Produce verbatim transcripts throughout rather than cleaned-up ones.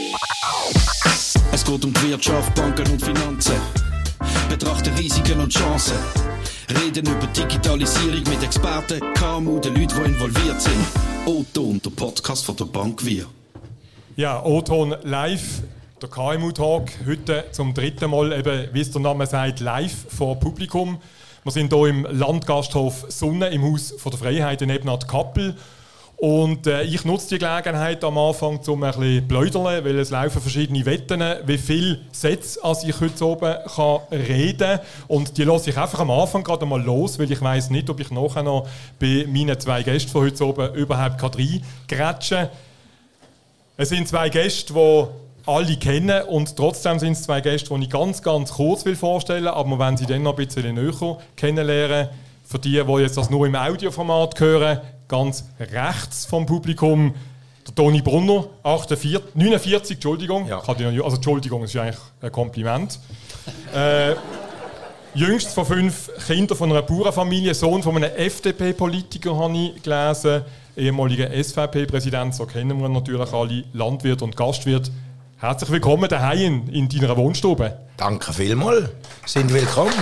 Es geht um die Wirtschaft, Banken und Finanzen. Betrachten Risiken und Chancen. Reden über Digitalisierung mit Experten, K M U, den Leuten, die involviert sind. O-Ton, der Podcast von der Bank Wir. Ja, O-Ton live, der K M U-Tag. Heute zum dritten Mal, eben, wie es der Name sagt, live vor Publikum. Wir sind hier im Landgasthof Sonne im Haus von der Freiheit in Ebnat Kappel. Und äh, ich nutze die Gelegenheit am Anfang, um ein bisschen zu plaudern, weil es laufen verschiedene Wetten, wie viele Sätze als ich heute oben kann reden kann. Und die lasse ich einfach am Anfang gerade mal los, weil ich weiss nicht, ob ich nachher noch bei meinen zwei Gästen von heute oben überhaupt reingrätschen kann. Es sind zwei Gäste, die alle kennen, und trotzdem sind es zwei Gäste, die ich ganz, ganz kurz vorstellen will, aber wir wollen sie dann noch ein bisschen näher kennenlernen. Für die, die jetzt das nur im Audioformat hören, ganz rechts vom Publikum, der Toni Brunner, achtundvierzig, neunundvierzig, Entschuldigung. Ja. Also Entschuldigung, das ist eigentlich ein Kompliment. äh, jüngst von fünf Kindern von einer Bauernfamilie, Sohn von einem F D P-Politiker, habe ich gelesen, ehemaliger S V P-Präsident, so kennen wir natürlich alle, Landwirt und Gastwirt. Herzlich willkommen daheim in, in deiner Wohnstube. Danke vielmals, sind willkommen.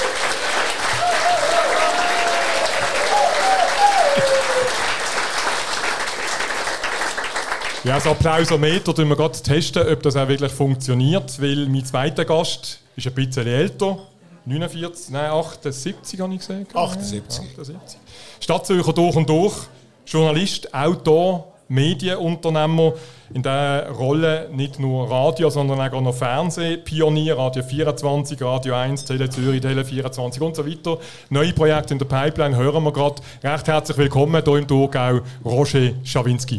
Ja, das Applausometer testen wir gerade testen, ob das auch wirklich funktioniert, weil mein zweiter Gast ist ein bisschen älter, neunundvierzig, nein, achtundsiebzig habe ich gesehen. achtundsiebzig. achtundsiebzig. Stadtzürcher durch und durch, Journalist, Autor, Medienunternehmer, in dieser Rolle nicht nur Radio, sondern auch noch Fernsehpionier, Radio vierundzwanzig, Radio eins, Tele Zürich, Tele vierundzwanzig und so weiter. Neue Projekte in der Pipeline hören wir gerade. Recht herzlich willkommen hier im Thurgau, Roger Schawinski.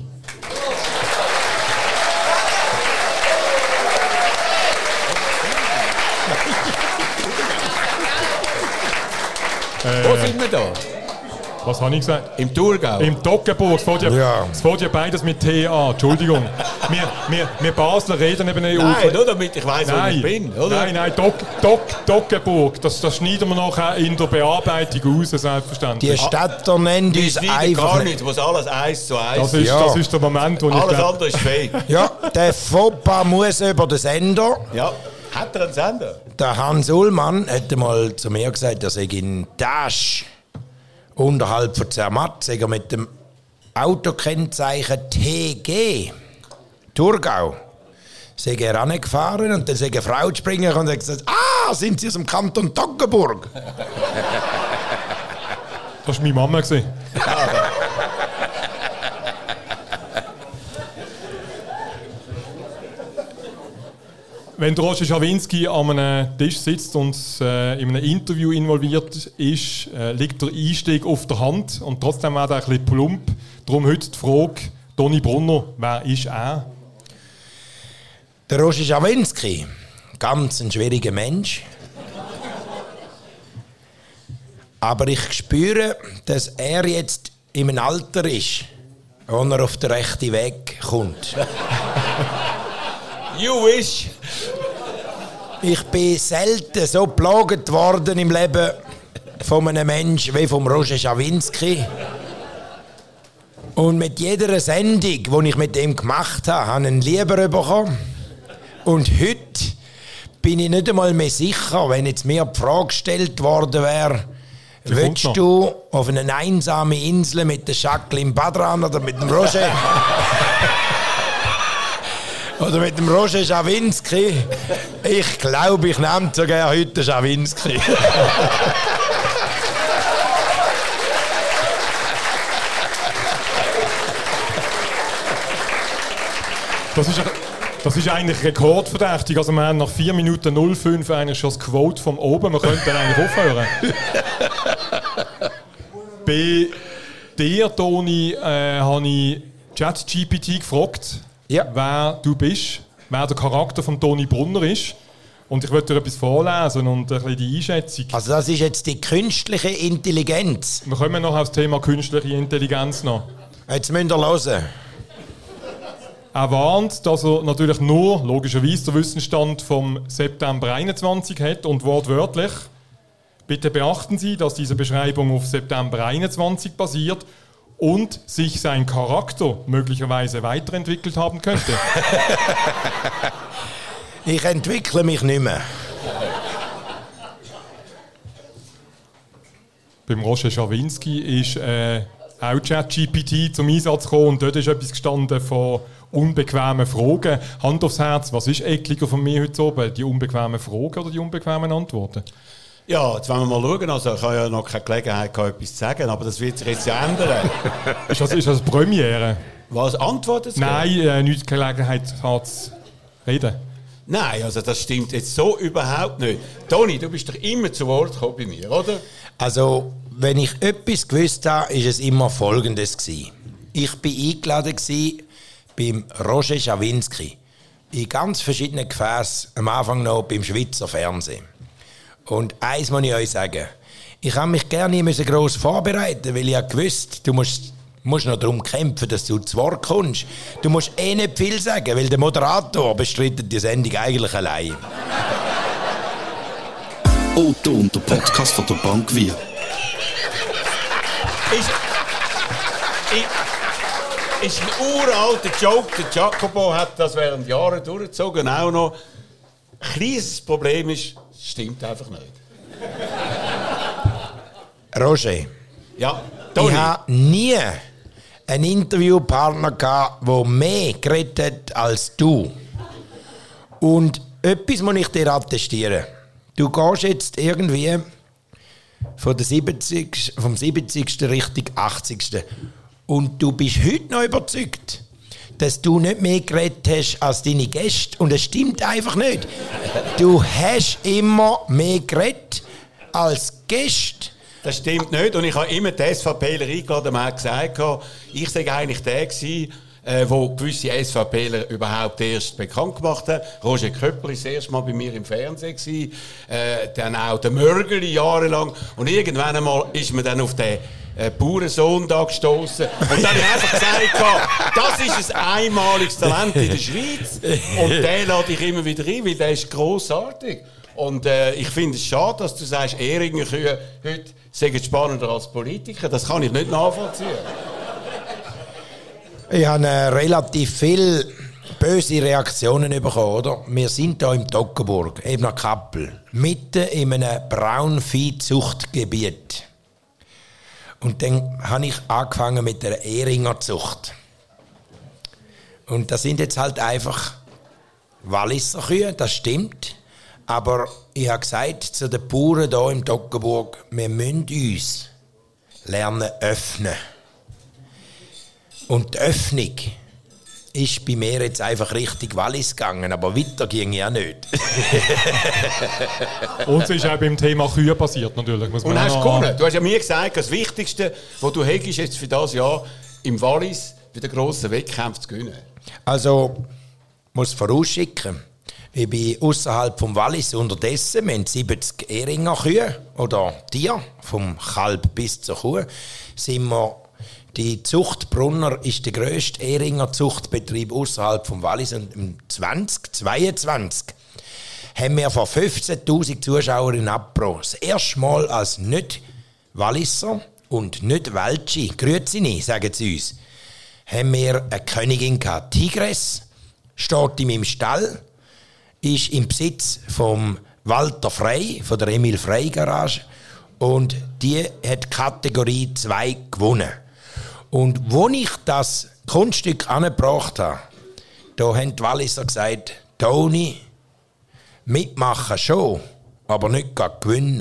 Wo sind wir da? Was habe ich gesagt? Im Thurgau? Im Toggenburg. Es fängt ja, ja. ja beides mit T an. Entschuldigung. wir, wir, wir Basler reden eben nicht Nein, auf. nur damit ich weiss, wo ich bin. Oder? Nein, nein, Tog, Tog, Toggenburg. Das, das schneiden wir nachher in der Bearbeitung raus, selbstverständlich. Die Städter nennen uns einfach... gar nicht, wo es alles eins zu eins das ist. Ja. Das ist der Moment, wo alles ich glaub, andere ist fake. Ja, der Fauxpas muss über den Sender. Ja. Hat er einen Sender? Der Hans Ullmann hat mal zu mir gesagt, er sei in Tasch unterhalb von Zermatt, sei er mit dem Autokennzeichen T G Thurgau sei er angefahren und dann sei eine Frau springen und hat gesagt, ah, sind Sie aus dem Kanton Toggenburg? Das war meine Mama. Wenn Roger Schawinski an einem Tisch sitzt und äh, in einem Interview involviert ist, äh, liegt der Einstieg auf der Hand und trotzdem auch ein bisschen plump. Darum heute die Frage, Toni Brunner, wer ist er? Der Roger Schawinski, ganz ein schwieriger Mensch. Aber ich spüre, dass er jetzt in einem Alter ist, wo er auf den rechten Weg kommt. You wish! Ich bin selten so geplagt worden im Leben von einem Menschen wie vom Roger Schawinski. Und mit jeder Sendung, die ich mit ihm gemacht habe, habe ich ihn lieber bekommen. Und heute bin ich nicht einmal mehr sicher, wenn jetzt mir die Frage gestellt worden wäre, willst du auf eine einsame Insel mit der Jacqueline Badran oder mit dem Roger? Oder mit dem Roger Schawinski. Ich glaube, ich nehme sogar heute Schawinski. Das ist, das ist eigentlich rekordverdächtig. Also wir haben nach vier Minuten null fünf eigentlich schon das Quote von oben. Wir könnten eigentlich aufhören. Bei dir, Toni, äh, habe ich ChatGPT gefragt, ja. wer du bist, wer der Charakter von Toni Brunner ist. Und ich möchte dir etwas vorlesen und ein bisschen die Einschätzung. Also das ist jetzt die künstliche Intelligenz. Wir kommen noch auf das Thema künstliche Intelligenz noch. Jetzt müsst ihr hören. Er warnt, dass er natürlich nur, logischerweise, den Wissensstand vom September einundzwanzig hat und wortwörtlich: Bitte beachten Sie, dass diese Beschreibung auf September einundzwanzig basiert und sich sein Charakter möglicherweise weiterentwickelt haben könnte? Ich entwickle mich nicht mehr. Beim Roger Schawinski ist äh, auch ChatGPT zum Einsatz gekommen und dort ist etwas gestanden von unbequemen Fragen. Hand aufs Herz, was ist ekliger von mir heute oben? Die unbequemen Fragen oder die unbequemen Antworten? Ja, jetzt wollen wir mal schauen. Also, ich habe ja noch keine Gelegenheit, gehabt, etwas zu sagen, aber das wird sich jetzt ja ändern. Ist das, ist das eine Premiere? Was, Antworten zu geben? Nein, äh, nicht Gelegenheit hat zu reden. Nein, also das stimmt jetzt so überhaupt nicht. Toni, du bist doch immer zu Wort gekommen bei mir, oder? Also, wenn ich etwas gewusst habe, war es immer Folgendes gewesen. Ich war eingeladen gewesen beim Roger Schawinski. In ganz verschiedenen Gefäßen, am Anfang noch beim Schweizer Fernsehen. Und eins muss ich euch sagen. Ich habe mich gerne nicht gross vorbereiten, weil ich ja gewusst, du musst, musst noch darum kämpfen, dass du zu Wort kommst. Du musst eh nicht viel sagen, weil der Moderator bestreitet die Sendung eigentlich allein. Otto und der Podcast von der Bank Wir. Ist, ist, ist ein uralter Joke. Der Jacobo hat das während Jahren durchgezogen. Auch noch. Ein kleines Problem ist, es stimmt einfach nicht. Roger, Ja, Toni. ich habe nie einen Interviewpartner gehabt, der mehr geredet hat als du. Und etwas muss ich dir attestieren. Du gehst jetzt irgendwie von der siebzig, vom siebzigsten Richtung achtzigsten Und du bist heute noch überzeugt, dass du nicht mehr geredet hast als deine Gäste. Und es stimmt einfach nicht. Du hast immer mehr geredet als Gäste. Das stimmt nicht. Und ich habe immer die SVPler eingeladen, man hat gesagt, ich sei eigentlich der gewesen, äh, wo gewisse SVPler überhaupt erst bekannt gemacht haben. Roger Köppel war das erste Mal bei mir im Fernsehen gewesen, äh, dann auch der Mörgeli jahrelang. Und irgendwann einmal ist man dann auf den äh, Bauernsohn da gestoßen. Und dann habe ich einfach gesagt, das ist ein einmaliges Talent in der Schweiz. Und den lade ich immer wieder ein, weil der ist grossartig. Und äh, ich finde es schade, dass du sagst, Ehringer Kühe heute sind spannender als Politiker. Das kann ich nicht nachvollziehen. Ich habe äh, relativ viele böse Reaktionen bekommen, oder? Wir sind hier im Toggenburg, eben nach Kappel, mitten in einem Braunviehzuchtgebiet. Und dann habe ich angefangen mit der Ehringerzucht. Und das sind jetzt halt einfach Walliser Kühe, das stimmt. Aber ich habe gesagt zu den Bauern hier im Toggenburg, wir müssen uns lernen öffnen. Und die Öffnung ist bei mir jetzt einfach Richtung Wallis gegangen, aber weiter ging ja nicht. Und es ist auch beim Thema Kühe passiert natürlich. Muss man Und hast noch gewonnen. Du hast ja mir gesagt, das Wichtigste, was du hast, ist jetzt für dieses Jahr im Wallis bei den grossen Wettkämpfen zu gewinnen. Also, ich muss vorausschicken, ich bin ausserhalb vom Wallis unterdessen, wir haben siebzig Ehringer Kühe oder Tiere, vom Kalb bis zur Kuh, sind wir. Die Zucht Brunner ist der grösste Ehringer Zuchtbetrieb außerhalb vom Wallis. Und im zwanzig zweiundzwanzig haben wir vor fünfzehntausend Zuschauern in Appro das erste Mal als nicht-Walliser und nicht-Welschi, grüezi nicht, sagen sie uns, haben wir eine Königin gehabt. Tigress steht in meinem Stall, ist im Besitz vom Walter Frey, von der Emil Frey Garage, und die hat Kategorie zwei gewonnen. Und wo ich das Kunststück angebracht habe, da haben die Walliser gesagt, Toni, mitmachen schon, aber nicht gewinnen.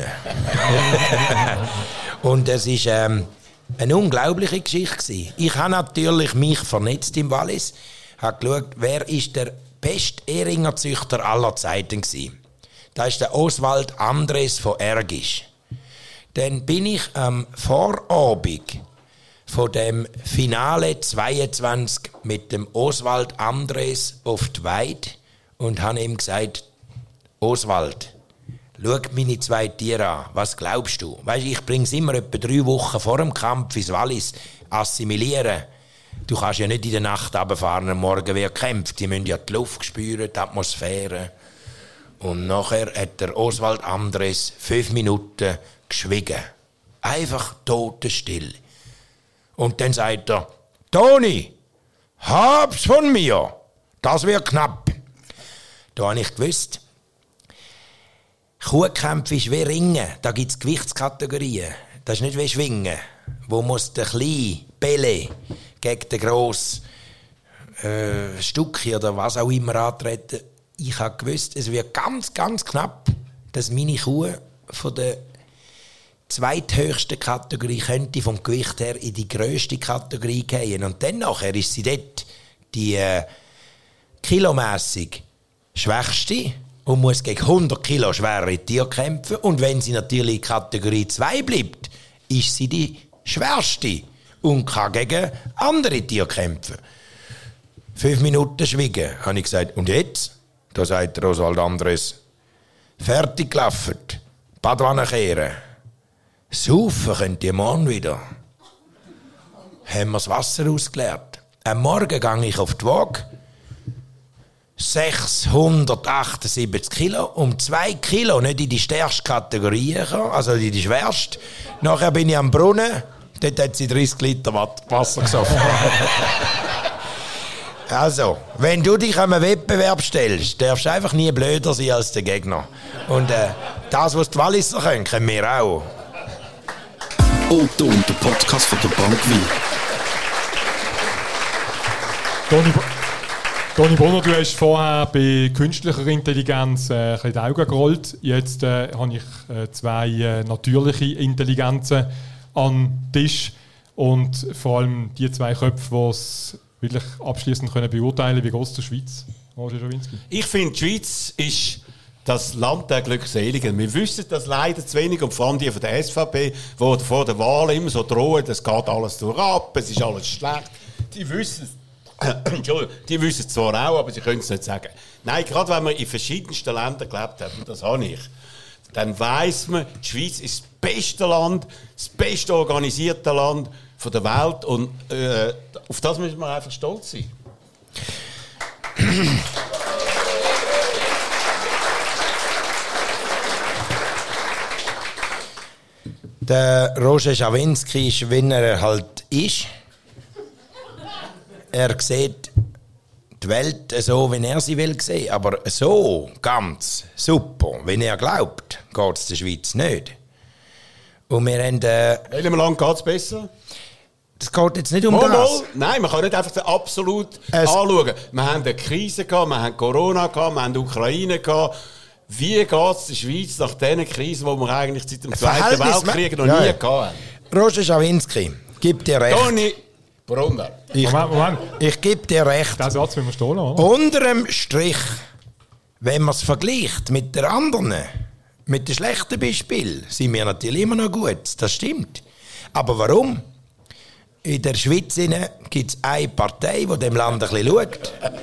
Und es war ähm, eine unglaubliche Geschichte gewesen. Ich habe natürlich mich vernetzt im Wallis, habe geschaut, wer ist der beste Ehringerzüchter aller Zeiten gewesen. Das ist der Oswald Andres von Ergisch. Dann bin ich am Vorabend von dem Finale zweiundzwanzig mit dem Oswald Andres auf die Weide und habe ihm gesagt, Oswald, schau meine zwei Tiere an, was glaubst du? Weisst, ich bringe es immer etwa drei Wochen vor dem Kampf ins Wallis, assimilieren. Du kannst ja nicht in der Nacht runterfahren, am Morgen wer kämpft, die müssen ja die Luft spüren, die Atmosphäre. Und nachher hat der Oswald Andres fünf Minuten geschwiegen. Einfach totenstill. Und dann sagt er, Toni, hab's von mir. Das wird knapp. Da habe ich gewusst, Kuhkampf ist wie Ringen. Da gibt es Gewichtskategorien. Das ist nicht wie Schwingen. Wo muss der kleine Bälle gegen den grossen äh, Stucki oder was auch immer antreten. Ich habe gewusst, es wird ganz, ganz knapp, dass meine Kuh von der zweithöchsten Kategorie könnte vom Gewicht her in die grösste Kategorie gehen. Und dann nachher ist sie dort die äh, kilomässig schwächste und muss gegen hundert Kilo schwere Tiere kämpfen. Und wenn sie natürlich in Kategorie zwei bleibt, ist sie die schwerste und kann gegen andere Tiere kämpfen. Fünf Minuten schwiegen, habe ich gesagt. Und jetzt? Da sagt der Oswald Andres, fertig gelaufen, Badwanne kehren. Saufen könnt ihr morgen wieder. Haben wir das Wasser ausgeleert. Am Morgen gehe ich auf die Waage. sechshundertachtundsiebzig Kilo, um zwei Kilo nicht in die stärkste Kategorie gekommen, also in die schwerste. Nachher bin ich am Brunnen, dort hat sie dreißig Liter Wasser gesoffen. Also, wenn du dich an einen Wettbewerb stellst, darfst du einfach nie blöder sein als der Gegner. Und äh, das, was die Walliser können, können wir auch. Otto und der Podcast von der Bank Wien. Toni, Toni Brunner, du hast vorher bei künstlicher Intelligenz äh, ein bisschen die Augen gerollt. Jetzt äh, habe ich äh, zwei äh, natürliche Intelligenzen am Tisch. Und vor allem die zwei Köpfe, die es wirklich abschließend können beurteilen können, wie groß die Schweiz. Roger Schawinski. Ich finde, die Schweiz ist das Land der Glückseligen. Wir wissen das leider zu wenig, und vor allem die von der S V P, die vor der Wahl immer so drohen, es geht alles durchab, es ist alles schlecht. Die wissen es. Entschuldigung, die wissen es zwar auch, aber sie können es nicht sagen. Nein, gerade wenn man in verschiedensten Ländern gelebt hat, und das habe ich, dann weiss man, die Schweiz ist das beste Land, das beste organisierte Land von der Welt, und äh, auf das müssen wir einfach stolz sein. Der Roger Schawinski ist, wenn er halt ist. Er sieht die Welt so, wie er sie will sehen. Aber so ganz super, wenn er glaubt, geht es der Schweiz nicht. Und wir haben... Äh, In welchem Land geht es besser? Das geht jetzt nicht um mal, das. Mal. Nein, man kann nicht einfach absolut es anschauen. Wir haben eine Krise gehabt, wir haben Corona gehabt, wir haben die Ukraine gehabt. Wie geht es der Schweiz nach diesen Krisen, die wir eigentlich seit dem Zweiten Weltkrieg noch ja, nie gehabt haben? Roger Schawinski, gib dir recht. Toni Brunner. Ich, Moment, Moment. Ich gebe dir recht. Den Satz müssen wir stehen lassen, oder? Unter dem Strich, wenn man es vergleicht mit den anderen, mit den schlechten Beispielen, sind wir natürlich immer noch gut. Das stimmt. Aber warum? In der Schweiz gibt es eine Partei, die dem Land ein bisschen schaut.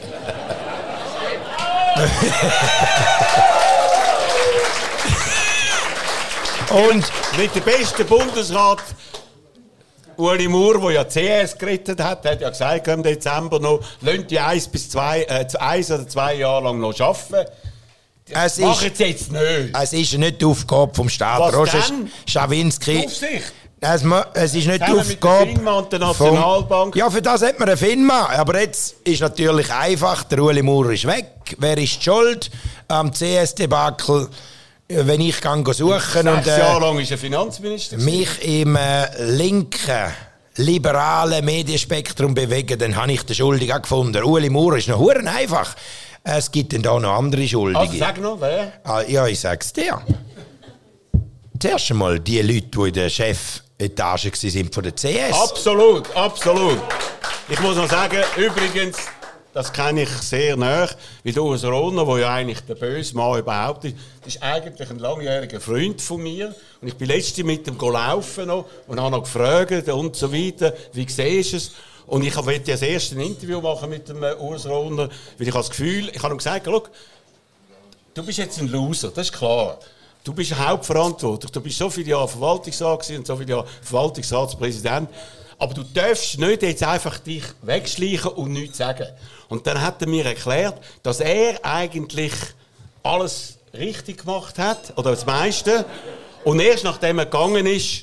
Und mit dem besten Bundesrat Ueli Maurer, der ja C S gerettet hat, hat ja gesagt im Dezember noch, lasst die eins bis zwei, äh, eins oder zwei Jahre lang noch arbeiten. Das machen sie jetzt nicht. Es ist nicht die Aufgabe vom Staat. Was Roger denn? Schawinski. Aufsicht. Es, es ist nicht die Aufgabe. Mit der FINMA und der Nationalbank. Vom, ja, für das hat man eine FINMA. Aber jetzt ist natürlich einfach, der Ueli Maurer ist weg. Wer ist die schuld am C S-Debakel? Wenn ich gehe suchen Sechs und äh, Jahre lang ist er Finanzminister. mich im äh, linken, liberalen Medienspektrum bewegen, dann habe ich den Schuldigen auch gefunden. Ueli Maurer ist noch huren einfach. Es gibt dann da noch andere Schuldige. Also sag noch, wer? Ah, ja, ich sag's dir. Zuerst einmal die Leute, die in der Chefetage waren von der C S. Absolut, absolut. Ich muss noch sagen, übrigens, das kenne ich sehr nah, wie der Urs Rohner, der ja eigentlich der böse Mann überhaupt ist. Das ist eigentlich ein langjähriger Freund von mir. Und ich bin letztens mit ihm gelaufen noch und habe noch gefragt und so weiter, wie siehst du es? Und ich wollte das erste ein Interview machen mit dem Urs Rohner, weil ich habe das Gefühl, ich habe ihm gesagt, schau, du bist jetzt ein Loser, das ist klar. Du bist hauptverantwortlich, du bist so viele Jahre Verwaltungsrat und so viele Jahre Verwaltungsratspräsident. Aber du darfst nicht jetzt einfach dich wegschleichen und nichts sagen. Und dann hat er mir erklärt, dass er eigentlich alles richtig gemacht hat, oder das meiste. Und erst nachdem er gegangen ist,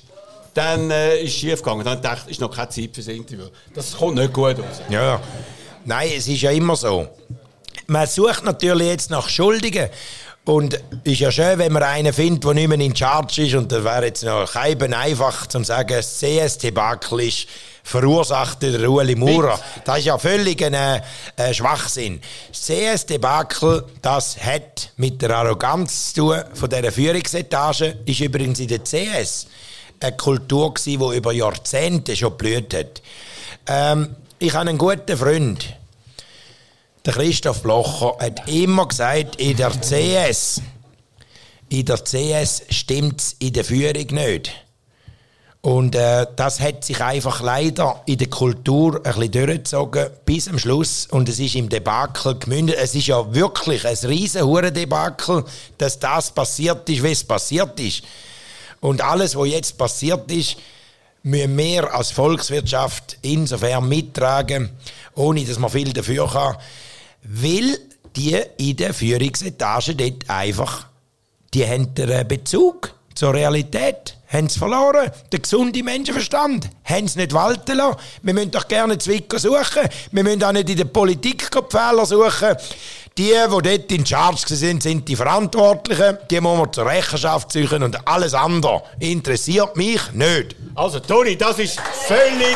dann äh, ist es schief gegangen. Dann dachte ich, ist noch keine Zeit für das Interview. Das kommt nicht gut raus. Ja, nein, es ist ja immer so. Man sucht natürlich jetzt nach Schuldigen. Und es ist ja schön, wenn man einen findet, der nicht mehr in Charge ist. Und das wäre jetzt noch kein einfach zu sagen, das C S-Debakel ist verursacht der Ueli Maurer. Das ist ja völlig ein äh, Schwachsinn. Das C S-Debakel, das hat mit der Arroganz zu tun von dieser Führungsetage. Ist übrigens in der C S eine Kultur gewesen, die über Jahrzehnte schon geblüht hat. Ähm, ich habe einen guten Freund, der Christoph Blocher, hat immer gesagt, in der C S, in der C S stimmt es in der Führung nicht. Und äh, das hat sich einfach leider in der Kultur ein bisschen durchgezogen bis zum Schluss. Und es ist im Debakel gemündet. Es ist ja wirklich ein riesen Hurendebakel, dass das passiert ist, wie es passiert ist. Und alles, was jetzt passiert ist, müssen wir als Volkswirtschaft insofern mittragen, ohne dass man viel dafür kann. Weil die in der Führungsetage dort einfach, die haben den Bezug zur Realität, haben es verloren. Der gesunde Menschenverstand haben es nicht walten lassen. Wir müssen doch gerne Zwicker suchen. Wir müssen auch nicht in der Politik die Fehler suchen. Die, die dort in Charge sind, sind die Verantwortlichen. Die muss man zur Rechenschaft suchen und alles andere interessiert mich nicht. Also Toni, das ist völlig,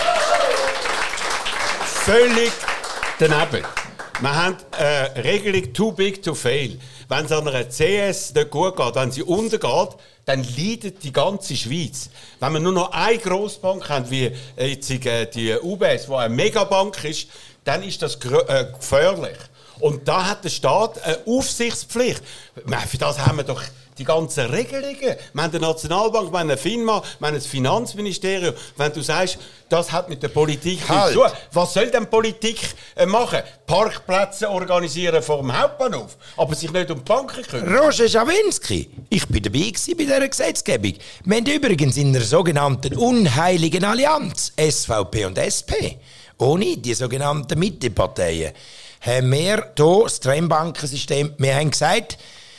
völlig daneben. Wir haben eine Regelung too big to fail. Wenn es an einer C S nicht gut geht, wenn sie untergeht, dann leidet die ganze Schweiz. Wenn wir nur noch eine Grossbank haben, wie jetzt die U B S, die eine Megabank ist, dann ist das gefährlich. Und da hat der Staat eine Aufsichtspflicht. Für das haben wir doch die ganzen Regelungen. Wir haben eine Nationalbank, wir haben eine FINMA, wir haben ein Finanzministerium. Wenn du sagst, das hat mit der Politik halt. nichts zu tun, was soll denn Politik machen? Parkplätze organisieren vor dem Hauptbahnhof, aber sich nicht um die Banken kümmern? Roger Schawinski, ich war dabei bei dieser Gesetzgebung. Wir haben übrigens in der sogenannten unheiligen Allianz, S V P und S P, ohne die sogenannten Mitteparteien, haben wir hier das Trennbankensystem, wir haben gesagt,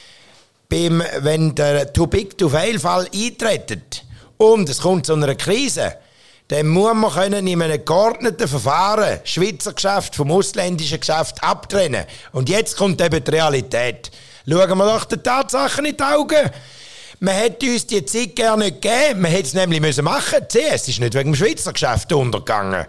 beim, wenn der Too-Big-to-Fail-Fall eintritt und es kommt zu einer Krise, dann muss man können in einem geordneten Verfahren Schweizer Geschäft vom ausländischen Geschäft abtrennen. Und jetzt kommt eben die Realität. Schauen wir doch den Tatsachen in die Augen. Man hätte uns die Zeit gerne nicht gegeben. Man hätte es nämlich müssen machen. Die C S ist nicht wegen dem Schweizer Geschäft untergegangen.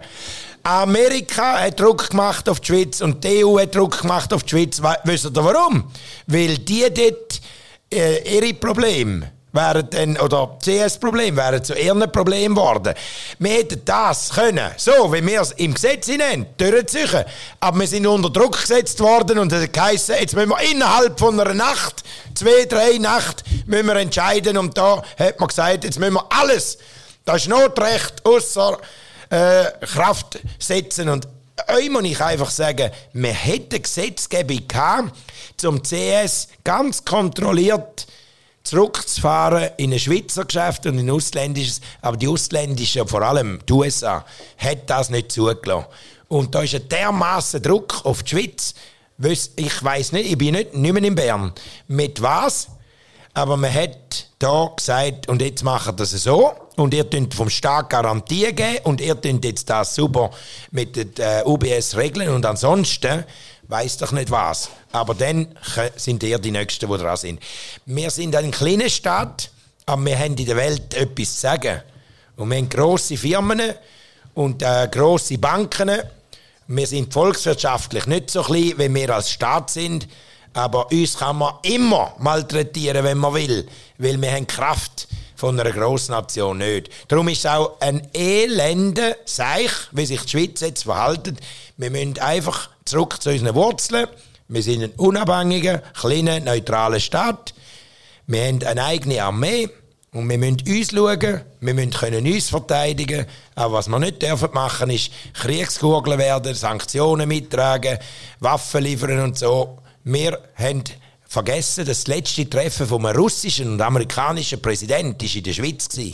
Amerika hat Druck gemacht auf die Schweiz und die E U hat Druck gemacht auf die Schweiz. Wisst ihr warum? Weil die dort äh, ihre Probleme wären dann, oder C S-Probleme wären zu ihren Problemen geworden. Wir hätten das können, so wie wir es im Gesetz hinein, durchziehen. Aber wir sind unter Druck gesetzt worden und es hat geheissen, jetzt müssen wir innerhalb von einer Nacht, zwei, drei Nacht, müssen wir entscheiden. Und da hat man gesagt, jetzt müssen wir alles, das ist Notrecht, ausser äh, Kraft setzen. Und euch muss ich einfach sagen, wir hätten Gesetzgebung gehabt, zum C S ganz kontrolliert zurückzufahren in ein Schweizer Geschäft und in ein ausländisches. Aber die ausländischen, vor allem die U S A, hat das nicht zugelassen. Und da ist ein dermassen Druck auf die Schweiz. Ich weiss nicht, ich bin nicht, nicht mehr in Bern. Mit was? Aber man hat da gesagt, und jetzt macht das so, und ihr könnt vom Staat Garantien geben, und ihr könnt jetzt das super mit der U B S regeln, und ansonsten weiss doch nicht was. Aber dann sind ihr die Nächsten, die dran sind. Wir sind ein kleiner Staat, aber wir haben in der Welt etwas zu sagen. Und wir haben grosse Firmen und äh, grosse Banken. Wir sind volkswirtschaftlich nicht so klein, wie wir als Staat sind. Aber uns kann man immer malträtieren, wenn man will. Weil wir haben Kraft von einer Grossnation nicht. Darum ist es auch ein elender Seich, wie sich die Schweiz jetzt verhält. Wir müssen einfach zurück zu unseren Wurzeln. Wir sind ein unabhängiger, kleiner, neutraler Staat. Wir haben eine eigene Armee. Und wir müssen uns schauen, wir müssen können uns verteidigen. Aber was wir nicht dürfen machen, ist Kriegskugeln werden, Sanktionen mittragen, Waffen liefern und so. Wir haben vergessen, dass das letzte Treffen vom russischen und amerikanischen Präsidenten in der Schweiz war.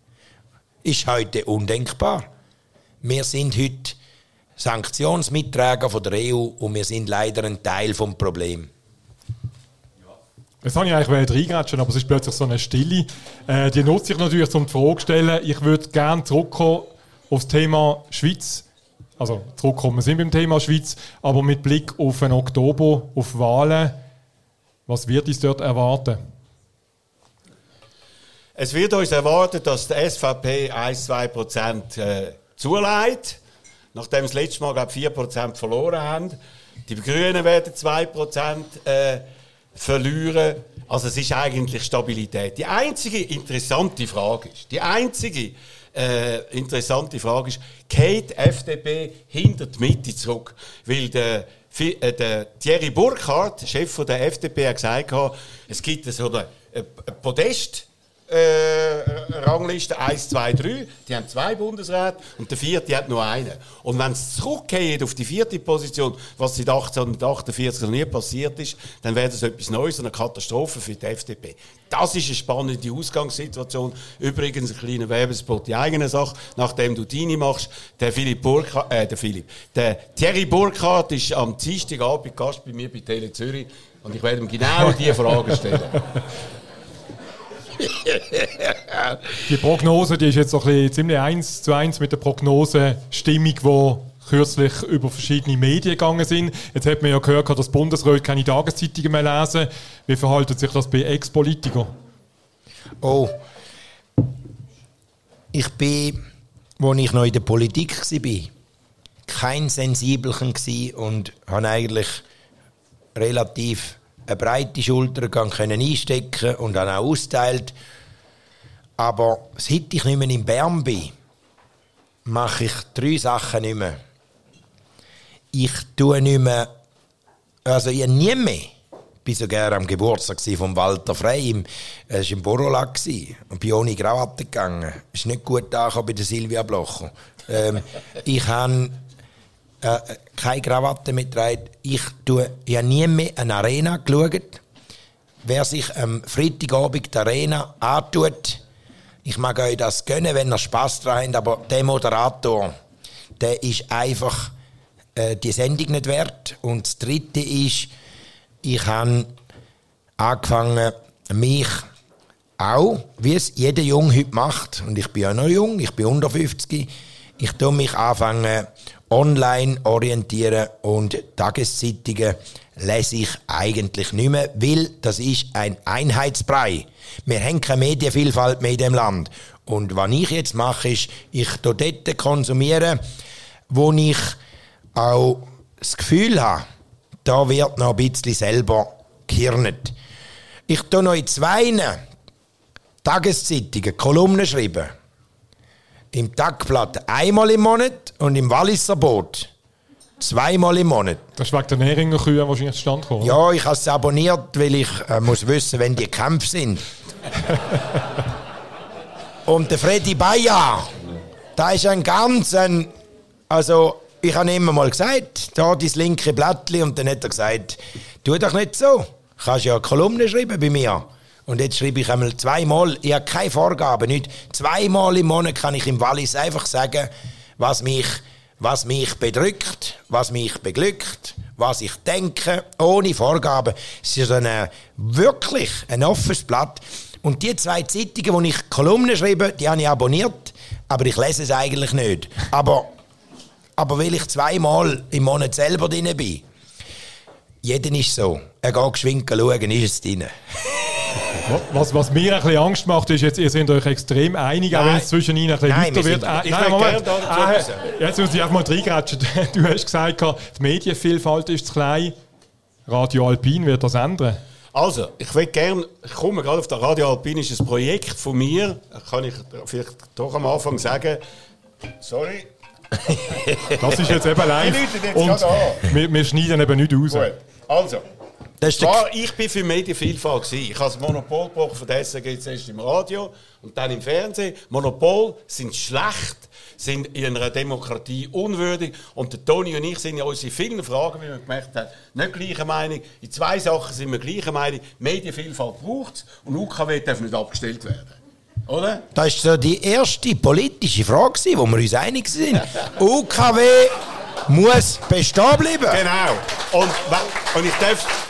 Ist heute undenkbar. Wir sind heute Sanktionsmitträger von der E U und wir sind leider ein Teil des Problems. Das habe ich eigentlich reingrätschen, aber es ist plötzlich so eine Stille. Äh, die nutze ich natürlich, um die Frage zu stellen. Ich würde gerne zurückkommen auf das Thema Schweiz. Also zurückkommen, wir sind beim Thema Schweiz, aber mit Blick auf den Oktober, auf Wahlen. Was wird uns dort erwarten? Es wird uns erwartet, dass die S V P ein bis zwei Prozent äh, zuleiht, nachdem sie das letzte Mal glaub, vier Prozent verloren haben. Die Grünen werden zwei Prozent äh, verlieren. Also es ist eigentlich Stabilität. Die einzige interessante Frage ist, die einzige äh, interessante Frage ist, geht die F D P hinter die Mitte zurück? Weil der, äh, der Thierry Burkhardt, Chef von der F D P, hat gesagt, es gibt so eine, eine Podest- Äh, Rangliste eins, zwei, drei. Die haben zwei Bundesräte und der vierte hat nur einen. Und wenn es zurückgeht auf die vierte Position, was seit achtzehnhundertachtundvierzig noch nie passiert ist, dann wäre das etwas Neues und eine Katastrophe für die F D P. Das ist eine spannende Ausgangssituation. Übrigens ein kleiner Werbespot, die eigene Sache, nachdem du deine machst. Der Philipp Burkhardt, äh, der Philipp, der Thierry Burkhardt ist am Dienstagabend Gast bei mir bei Tele Zürich und ich werde ihm genau diese Fragen stellen. Die Prognose, die ist jetzt so ein bisschen ziemlich eins zu eins mit der Prognosestimmung, die kürzlich über verschiedene Medien gegangen sind. Jetzt hat man ja gehört, dass die Bundesräte keine Tageszeitungen mehr lesen. Wie verhält sich das bei Ex-Politikern? Oh, ich bin, als ich noch in der Politik war, kein Sensibelchen und habe eigentlich relativ eine breite Schulter können einstecken und dann auch austeilt. Aber seit ich nicht mehr in Bern bin, mache ich drei Sachen nicht mehr. Ich tue nicht mehr, also ich nie mehr. Ich war sogar am Geburtstag von Walter Frey, es war im Borolag und bin ohne Krawatte gegangen. Es ist nicht gut angekommen bei der Silvia Blocher. Ähm, ich habe Äh, keine Krawatte mitgetragen. Ich habe ja nie mehr eine Arena geschaut. Wer sich am Freitagabend die Arena antut, ich mag euch das gönnen, wenn ihr Spass daran habt, aber der Moderator, der ist einfach äh, die Sendung nicht wert. Und das Dritte ist, ich habe angefangen, mich auch, wie es jeder Junge heute macht, und ich bin ja noch jung, ich bin unter fünfzig, ich tue mich anfangen, online orientieren und Tageszeitungen lese ich eigentlich nicht mehr, weil das ist ein Einheitsbrei. Wir haben keine Medienvielfalt mehr in diesem Land. Und was ich jetzt mache, ist, ich tue dort konsumieren, wo ich auch das Gefühl habe, da wird noch ein bisschen selber gehirnet. Ich tue noch in zwei Tageszeitungen Kolumnen schreiben. Im Tagblatt einmal im Monat und im Walliser Boot zweimal im Monat. Das ist wegen der Nähringer Kühe wahrscheinlich zustande gekommen. Ja, ich habe es abonniert, weil ich äh, muss wissen, wenn die Kämpfe sind. Und der Freddy Bayer, da ist ein ganz, ein, also ich habe ihm immer mal gesagt, da das linke Blättchen, und dann hat er gesagt, tu doch nicht so, kannst ja Kolumnen schreiben bei mir. Und jetzt schreibe ich einmal zweimal, ich habe keine Vorgaben, nicht. Zweimal im Monat kann ich im Wallis einfach sagen, was mich, was mich bedrückt, was mich beglückt, was ich denke, ohne Vorgaben. Es ist eine, wirklich ein offenes Blatt. Und die zwei Zeitungen, wo ich Kolumnen schreibe, die habe ich abonniert, aber ich lese es eigentlich nicht. Aber, aber weil ich zweimal im Monat selber drin bin, jeder ist so. Er geht geschwind schauen, ist es drin. Was, was mir ein bisschen Angst macht, ist, jetzt, ihr seid euch extrem einig, auch wenn es zwischen ihnen ein bisschen Nein, weiter wird. Sind, äh, nein, Moment. Ah, jetzt muss ich einfach mal reingrätschen. Du hast gesagt, die Medienvielfalt ist zu klein. Radio Alpin wird das ändern. Also, ich will gerne, ich komme gerade auf das Radio Alpin, ist ein Projekt von mir, kann ich vielleicht doch am Anfang sagen, sorry. Das ist jetzt eben live jetzt und wir, wir schneiden eben nicht raus. Gut. Also, das ist zwar, ich bin für Medienvielfalt gewesen. Ich habe das Monopol gebrochen, von der S R G zuerst im Radio und dann im Fernsehen. Monopol sind schlecht, sind in einer Demokratie unwürdig. Und der Toni und ich sind ja uns in vielen Fragen, wie man gemerkt hat, nicht gleicher Meinung. In zwei Sachen sind wir gleicher Meinung. Medienvielfalt braucht es und U K W darf nicht abgestellt werden. Oder? Das war so die erste politische Frage, wo wir uns einig sind. U K W muss bestehen bleiben. Genau. Und, und ich darf...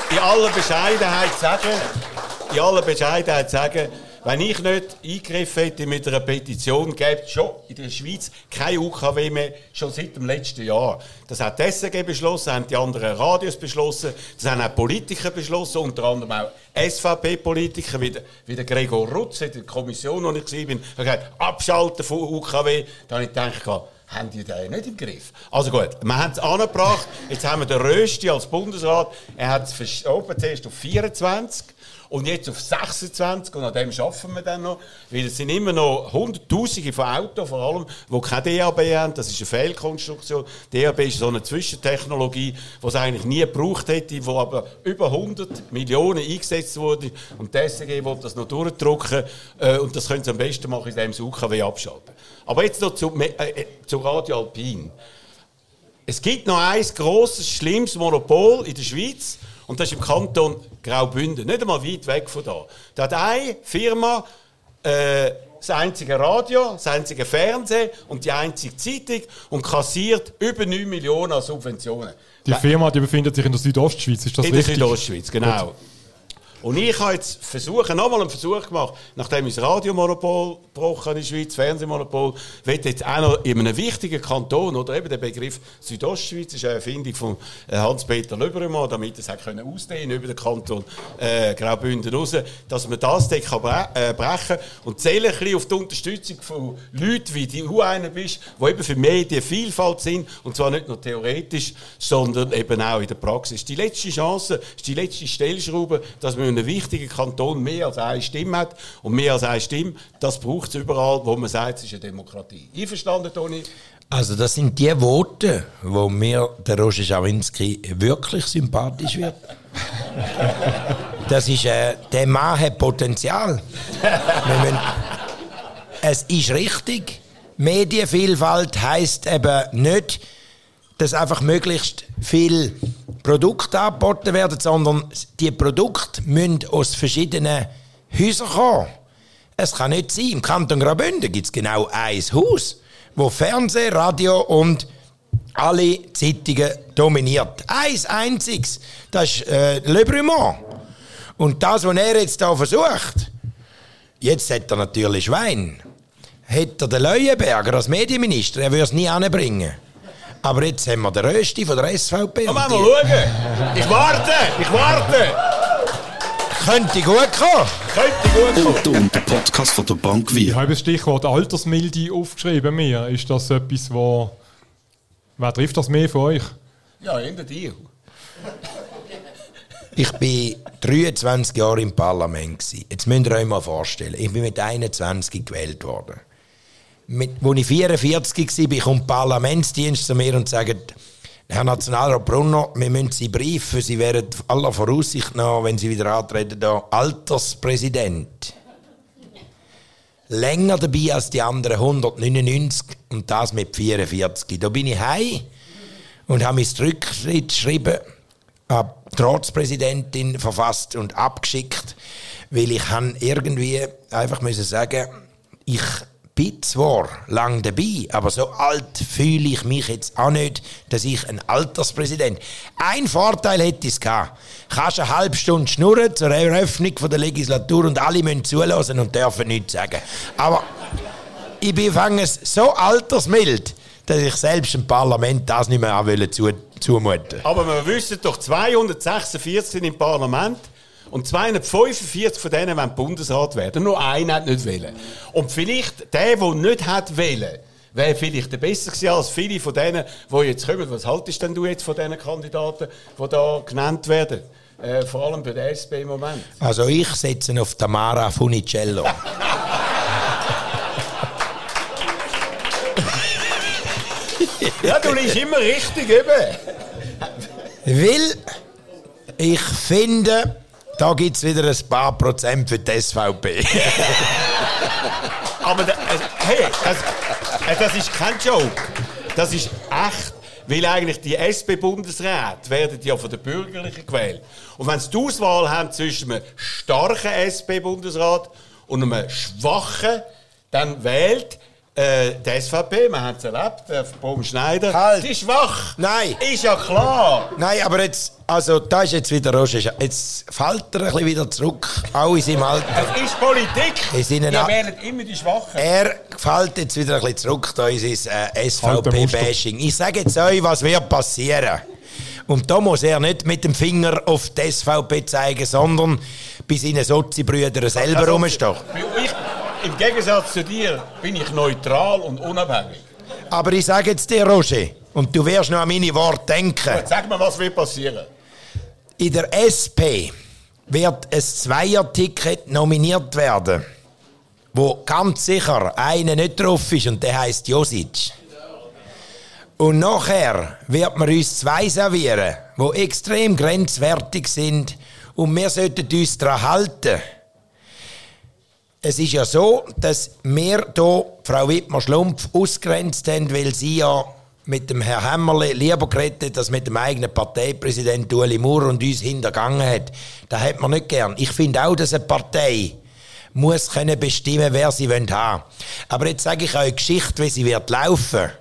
in aller Bescheidenheit sagen, in aller Bescheidenheit sagen, wenn ich nicht eingegriffen hätte mit einer Petition, gäbe es schon in der Schweiz kein U K W mehr, schon seit dem letzten Jahr. Das hat die S R G beschlossen, haben die anderen Radios beschlossen, das haben auch Politiker beschlossen, unter anderem auch S V P-Politiker, wie der, wie der Gregor Rutz in der Kommission, wo ich war, hat gesagt, abschalten von U K W. Da habe ich gedacht, haben die den nicht im Griff? Also gut, wir haben es angebracht, jetzt haben wir den Rösti als Bundesrat, er hat es verschoben zuerst auf vierundzwanzig. Und jetzt auf sechsundzwanzig, und an dem arbeiten wir dann noch. Weil es sind immer noch Hunderttausende von Autos, vor allem, die kein D A B haben. Das ist eine Fehlkonstruktion. D A B ist so eine Zwischentechnologie, die es eigentlich nie gebraucht hätte, die aber über hundert Millionen eingesetzt wurde. Und die S R G will das noch durchdrücken. Und das können sie am besten machen, indem sie U K W abschalten. Aber jetzt noch zu, äh, zu Radio Alpin. Es gibt noch ein grosses, schlimmes Monopol in der Schweiz. Und das ist im Kanton Graubünden, nicht einmal weit weg von da. Da hat eine Firma äh, das einzige Radio, das einzige Fernsehen und die einzige Zeitung und kassiert über neun Millionen an Subventionen. Die Firma die befindet sich in der Südostschweiz, ist das in richtig? In der Südostschweiz, genau. Gut. Und ich habe jetzt versuchen, nochmal einen Versuch gemacht, nachdem ich das Radiomonopol gebrochen in der Schweiz, das Fernsehmonopol, will jetzt auch noch in einem wichtigen Kanton, oder eben der Begriff Südostschweiz, ist eine Erfindung von Hans-Peter Löbermann, damit er es können ausdehnen über den Kanton äh, Graubünden raus, dass man das dann kann bre- äh, brechen und zähle ein bisschen auf die Unterstützung von Leuten, wie du einer bist, die eben für Medienvielfalt sind, und zwar nicht nur theoretisch, sondern eben auch in der Praxis. Die letzte Chance, die letzte Stellschraube, dass man in einem wichtigen Kanton mehr als eine Stimme hat. Und mehr als eine Stimme, das braucht es überall, wo man sagt, es ist eine Demokratie. Einverstanden, Toni? Also das sind die Worte, wo mir der Roger Schawinski wirklich sympathisch wird. Das ist, äh, der Mann hat Potenzial. Wir müssen, es ist richtig. Medienvielfalt heisst eben nicht, dass einfach möglichst viel Produkte angeboten werden, sondern die Produkte müssen aus verschiedenen Häusern kommen. Es kann nicht sein, im Kanton Graubünden gibt es genau ein Haus, wo Fernsehen, Radio und alle Zeitungen dominiert. Eins einziges, das ist äh, Le Brumont. Und das, was er jetzt hier versucht, jetzt hat er natürlich Schwein, hat er den Leuenberger als Medienminister, er würde es nie anbringen. Aber jetzt haben wir den Rösti von der S V P. Aber mal schauen. Ich warte, ich warte. Könnte gut kommen. Könnte gut kommen. Und der Podcast von der Bank Wir. Ich habe das Stichwort Altersmilde aufgeschrieben. Mir. Ist das etwas, wo... Wer trifft das mehr von euch? Ja, hinter dir. Ich war dreiundzwanzig Jahre im Parlament. Jetzt müsst ihr euch mal vorstellen, ich bin mit einundzwanzig gewählt worden. Mit, als ich vierundvierzig war, kommt der Parlamentsdienst zu mir und sagt, Herr Nationalrat Brunner, wir müssen Sie briefen, Sie wären aller Voraussicht nach, wenn Sie wieder antreten, da Alterspräsident. Länger dabei als die anderen hundertneunundneunzig und das mit vierundvierzig. Da bin ich heim und habe mein Rücktrittsschreiben an die Ratspräsidentin verfasst und abgeschickt, weil ich irgendwie einfach müssen sagen, ich bin zwar lang dabei, aber so alt fühle ich mich jetzt auch nicht, dass ich ein Alterspräsident. Ein Vorteil hätte es gehabt. Kannst eine halbe Stunde schnurren zur Eröffnung der Legislatur und alle müssen zuhören und dürfen nichts sagen. Aber ich bin fanges so altersmild, dass ich selbst im Parlament das nicht mehr an zu, zumuten. Aber wir wissen doch, zweihundertsechsundvierzig sind im Parlament. Und zweihundertfünfundvierzig von denen wollen Bundesrat werden. Nur einer hat nicht wollen. Und vielleicht der, der nicht hat wollen, wäre vielleicht besser gewesen als viele von denen, die jetzt kommen. Was haltest denn du jetzt von diesen Kandidaten, die da genannt werden? Äh, vor allem bei der S P im Moment. Also ich setze auf Tamara Funicello. Ja, du liegst immer richtig eben. Weil ich finde, da gibt es wieder ein paar Prozent für die S V P. Aber da, also, hey, das, das ist kein Joke. Das ist echt. Weil eigentlich die S P-Bundesräte werden ja von den Bürgerlichen gewählt. Und wenn sie die Auswahl haben zwischen einem starken S P-Bundesrat und einem schwachen, dann wählt äh, die S V P, man hat es erlebt, der Baum Schneider, halt. die ist schwach. Nein. Ist ja klar. Nein, aber jetzt, also da ist jetzt wieder Roger. Jetzt fällt er ein bisschen wieder zurück, auch in seinem Alter. Es ist Politik. In seinen Wir A- wählen immer die Schwachen. Er fällt jetzt wieder ein bisschen zurück da in sein äh, S V P-Bashing. Ich sage jetzt euch, was wird passieren. Und da muss er nicht mit dem Finger auf die S V P zeigen, sondern bei seinen Sozi-Brüdern selber Also, rumstehen. Ich, Im Gegensatz zu dir bin ich neutral und unabhängig. Aber ich sage jetzt dir, Roger, und du wirst noch an meine Worte denken. Gut, sag mir, was wird passieren? In der S P wird ein Zweier-Ticket nominiert werden, wo ganz sicher einer nicht drauf ist, und der heisst Josic. Und nachher wird man uns zwei servieren, die extrem grenzwertig sind, und wir sollten uns daran halten. Es ist ja so, dass wir hier Frau Wittmer-Schlumpf ausgrenzt haben, weil sie ja mit dem Herrn Hämmerle lieber geredet hat, als mit dem eigenen Parteipräsidenten Ueli Maurer und uns hintergangen hat. Das hat man nicht gern. Ich finde auch, dass eine Partei muss können bestimmen, wer sie haben wollen. Aber jetzt sage ich euch eine Geschichte, wie sie wird laufen.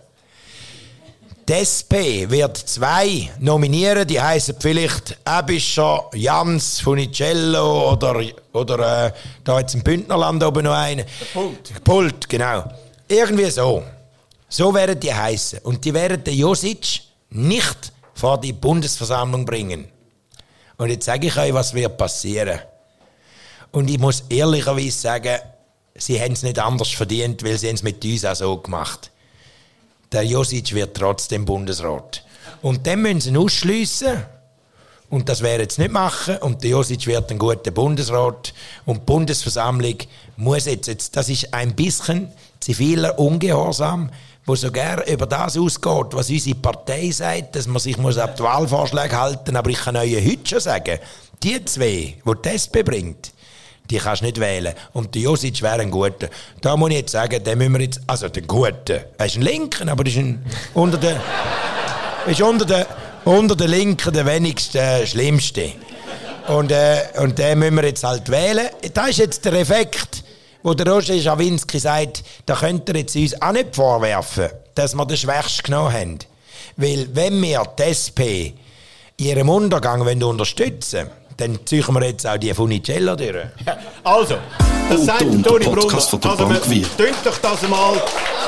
Die S P wird zwei nominieren, die heißen vielleicht Ebischer, Jans, Funicello oder, oder äh, da jetzt im Bündnerland oben noch einen. Pult. Pult, genau. Irgendwie so. So werden die heißen. Und die werden den Josic nicht vor die Bundesversammlung bringen. Und jetzt sage ich euch, was wird passieren. Und ich muss ehrlicherweise sagen, sie haben es nicht anders verdient, weil sie es mit uns auch so gemacht haben. Der Josic wird trotzdem Bundesrat. Und dann müssen sie ihn ausschliessen. Und das werden sie nicht machen. Und der Josic wird ein guter Bundesrat. Und die Bundesversammlung muss jetzt, jetzt das ist ein bisschen ziviler Ungehorsam, wo sogar über das ausgeht, was unsere Partei sagt, dass man sich muss an die Wahlvorschläge halten muss. Aber ich kann euch heute schon sagen, die zwei, die die S P bringt, die kannst du nicht wählen. Und der Josic wäre ein guter. Da muss ich jetzt sagen, den müssen wir jetzt... Also, den Guten. Er ist ein Linken, aber er ist, ein, unter den, ist unter den, unter den Linken der wenigste äh, Schlimmste. Und, äh, und den müssen wir jetzt halt wählen. Das ist jetzt der Effekt, wo der Roger Schawinski sagt, da könnt ihr jetzt uns auch nicht vorwerfen, dass wir den Schwächsten genommen haben. Weil, wenn wir die S P in ihrem Untergang unterstützen wollen, dann ziehen wir jetzt auch die Funicello durch. Also, das Oh, sagt Tom, Toni der Brunner. Podcast von der Also, Bank wir Wir. tönt doch das mal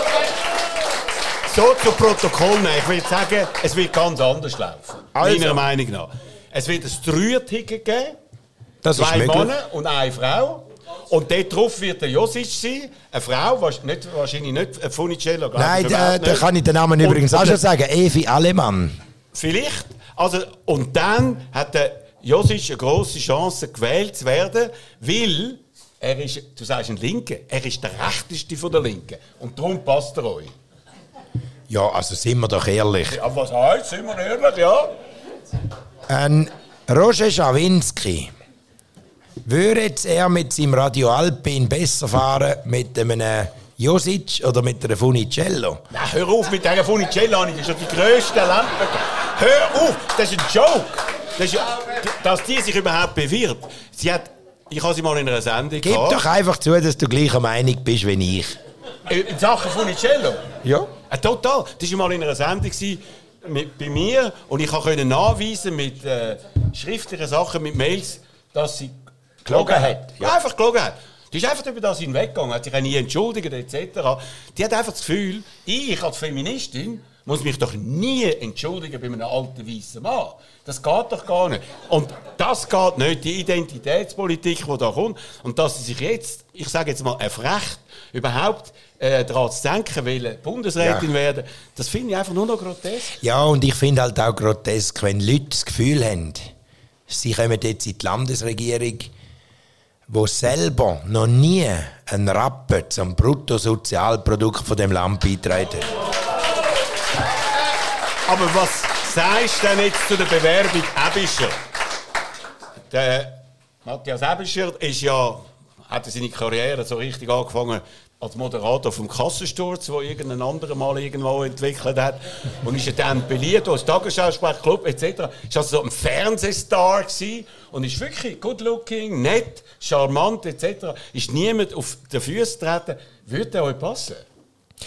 so zu Protokoll nehmen. Ich will sagen, es wird ganz anders laufen. Also. Meiner Meinung nach. Es wird ein Dreier-Ticket geben. Das ist Zwei möglich. Männer und eine Frau. Und dort drauf wird der Josic sein. Eine Frau, was- nicht, wahrscheinlich nicht ein Funicello. glaube Nein, ich, da, überhaupt da nicht. kann ich den Namen Und- übrigens auch und- schon sagen. Evi Allemann. Vielleicht. Also, und dann hat der Josic eine grosse Chance, gewählt zu werden, weil er ist, du sagst ein Linker, er ist der Rechteste von der Linken. Und darum passt er euch. Ja, also sind wir doch ehrlich. Ja, was heißt, sind wir ehrlich, ja? Ein Roger Schawinski würde jetzt er mit seinem Radio Alpin besser fahren mit einem Josic oder mit einer Funicello? Na, hör auf mit dieser Funicello, das ist ja die grösste Lampe. Hör auf, das ist ein Joke. Das ist ja, dass die sich überhaupt bewirbt. Sie hat, ich habe sie mal in einer Sendung Gib gehabt. doch einfach zu, dass du gleicher Meinung bist wie ich. In Sachen Funicello? Ja. Ja, total. Das war mal in einer Sendung gewesen, mit, bei mir und ich konnte nachweisen mit äh, schriftlichen Sachen, mit Mails, dass sie gelogen hat. Ja. Einfach gelogen hat. Die ist einfach über das hinweggegangen, hat sich auch nie entschuldigt et cetera. Die hat einfach das Gefühl, ich als Feministin muss mich doch nie entschuldigen bei einem alten weißen Mann. Das geht doch gar nicht. Und das geht nicht, die Identitätspolitik, die da kommt. Und dass sie sich jetzt, ich sage jetzt mal, erfrecht, überhaupt äh, daran zu denken, will Bundesrätin Ja. werden, das finde ich einfach nur noch grotesk. Ja, und ich finde halt auch grotesk, wenn Leute das Gefühl haben, sie kommen jetzt in die Landesregierung, wo selber noch nie ein Rappen zum Bruttosozialprodukt von dem Land beitragen hat. Aber was sagst du denn jetzt zu der Bewerbung Ebischer? Der Matthias Ebischer ist ja, hat seine Karriere so richtig angefangen als Moderator vom Kassensturz, wo irgendein anderer mal irgendwo entwickelt hat. Und ist ja dann beliebt als Tagesschausprechclub et cetera. Ist also so ein Fernsehstar gewesen und ist wirklich good looking, nett, charmant et cetera. Ist niemand auf die Füße getreten. Würde er euch passen?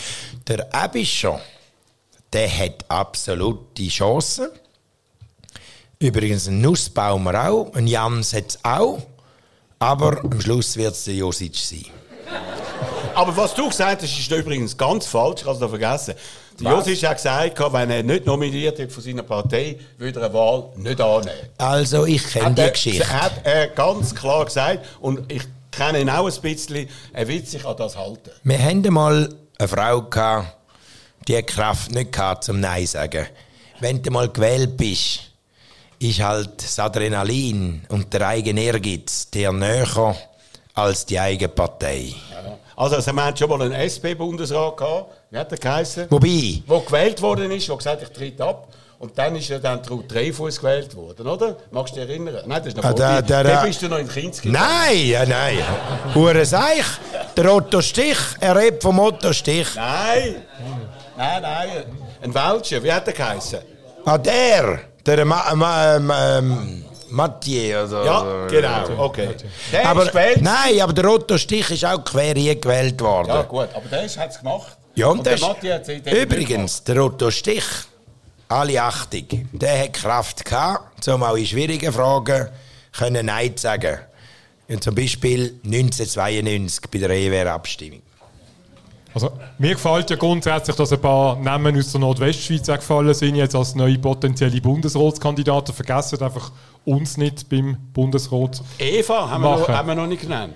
Der Ebischer, der hat absolute Chancen. Übrigens ein Nussbaumer auch, ein Jans hat es auch. Aber am Schluss wird es der Josic sein. Aber was du gesagt hast, ist übrigens ganz falsch, ich habe es noch vergessen. Der Josic hat gesagt, wenn er nicht nominiert wird von seiner Partei, würde er eine Wahl nicht annehmen. Also ich kenne die Geschichte. Er hat er ganz klar gesagt und ich kenne ihn auch ein bisschen, er wird sich an das halten. Wir hatten mal eine Frau gehabt, die hat Kraft nicht gehabt, zum Nein zu sagen. Wenn du mal gewählt bist, ist halt das Adrenalin und der eigene Ehrgeiz dir näher als die eigene Partei. Ja. Also, also wir hatten schon mal einen S P-Bundesrat gehabt, wie hat der geheißen? Wobei? Der gewählt worden ist, der gesagt hat, ich trete ab. Und dann ist er dann Ruth Dreyfus gewählt worden, oder? Magst du dich erinnern? Nein, das ist noch ah, vor da, dir. Da, da bist du noch in Kinski. Nein, ja, nein. Hure Seich. Der Otto Stich. Er redet vom Otto Stich. Nein. Nein, nein. Ein Welcher. Wie hat der geheißen? Ah, der. Der Ma Ma Ma Mathieu. Oder, Ja, genau. Okay. Der aber, ist gewählt. Nein, aber der Otto Stich ist auch quer hier gewählt worden. Ja, gut. Aber der hat es gemacht. Ja, und, und der der Mathieu hat es übrigens, der Otto Stich, alle Achtung, der hat Kraft gehabt, um auch in schwierigen Fragen können Nein zu sagen. Und zum Beispiel neunzehnhundertzweiundneunzig bei der E W R-Abstimmung. Also, mir gefällt ja grundsätzlich, dass ein paar Namen aus der Nordwestschweiz gefallen sind, jetzt als neue potenzielle Bundesratskandidaten. Vergessen einfach uns nicht beim Bundesrat. Eva haben wir, noch, haben wir noch nicht genannt.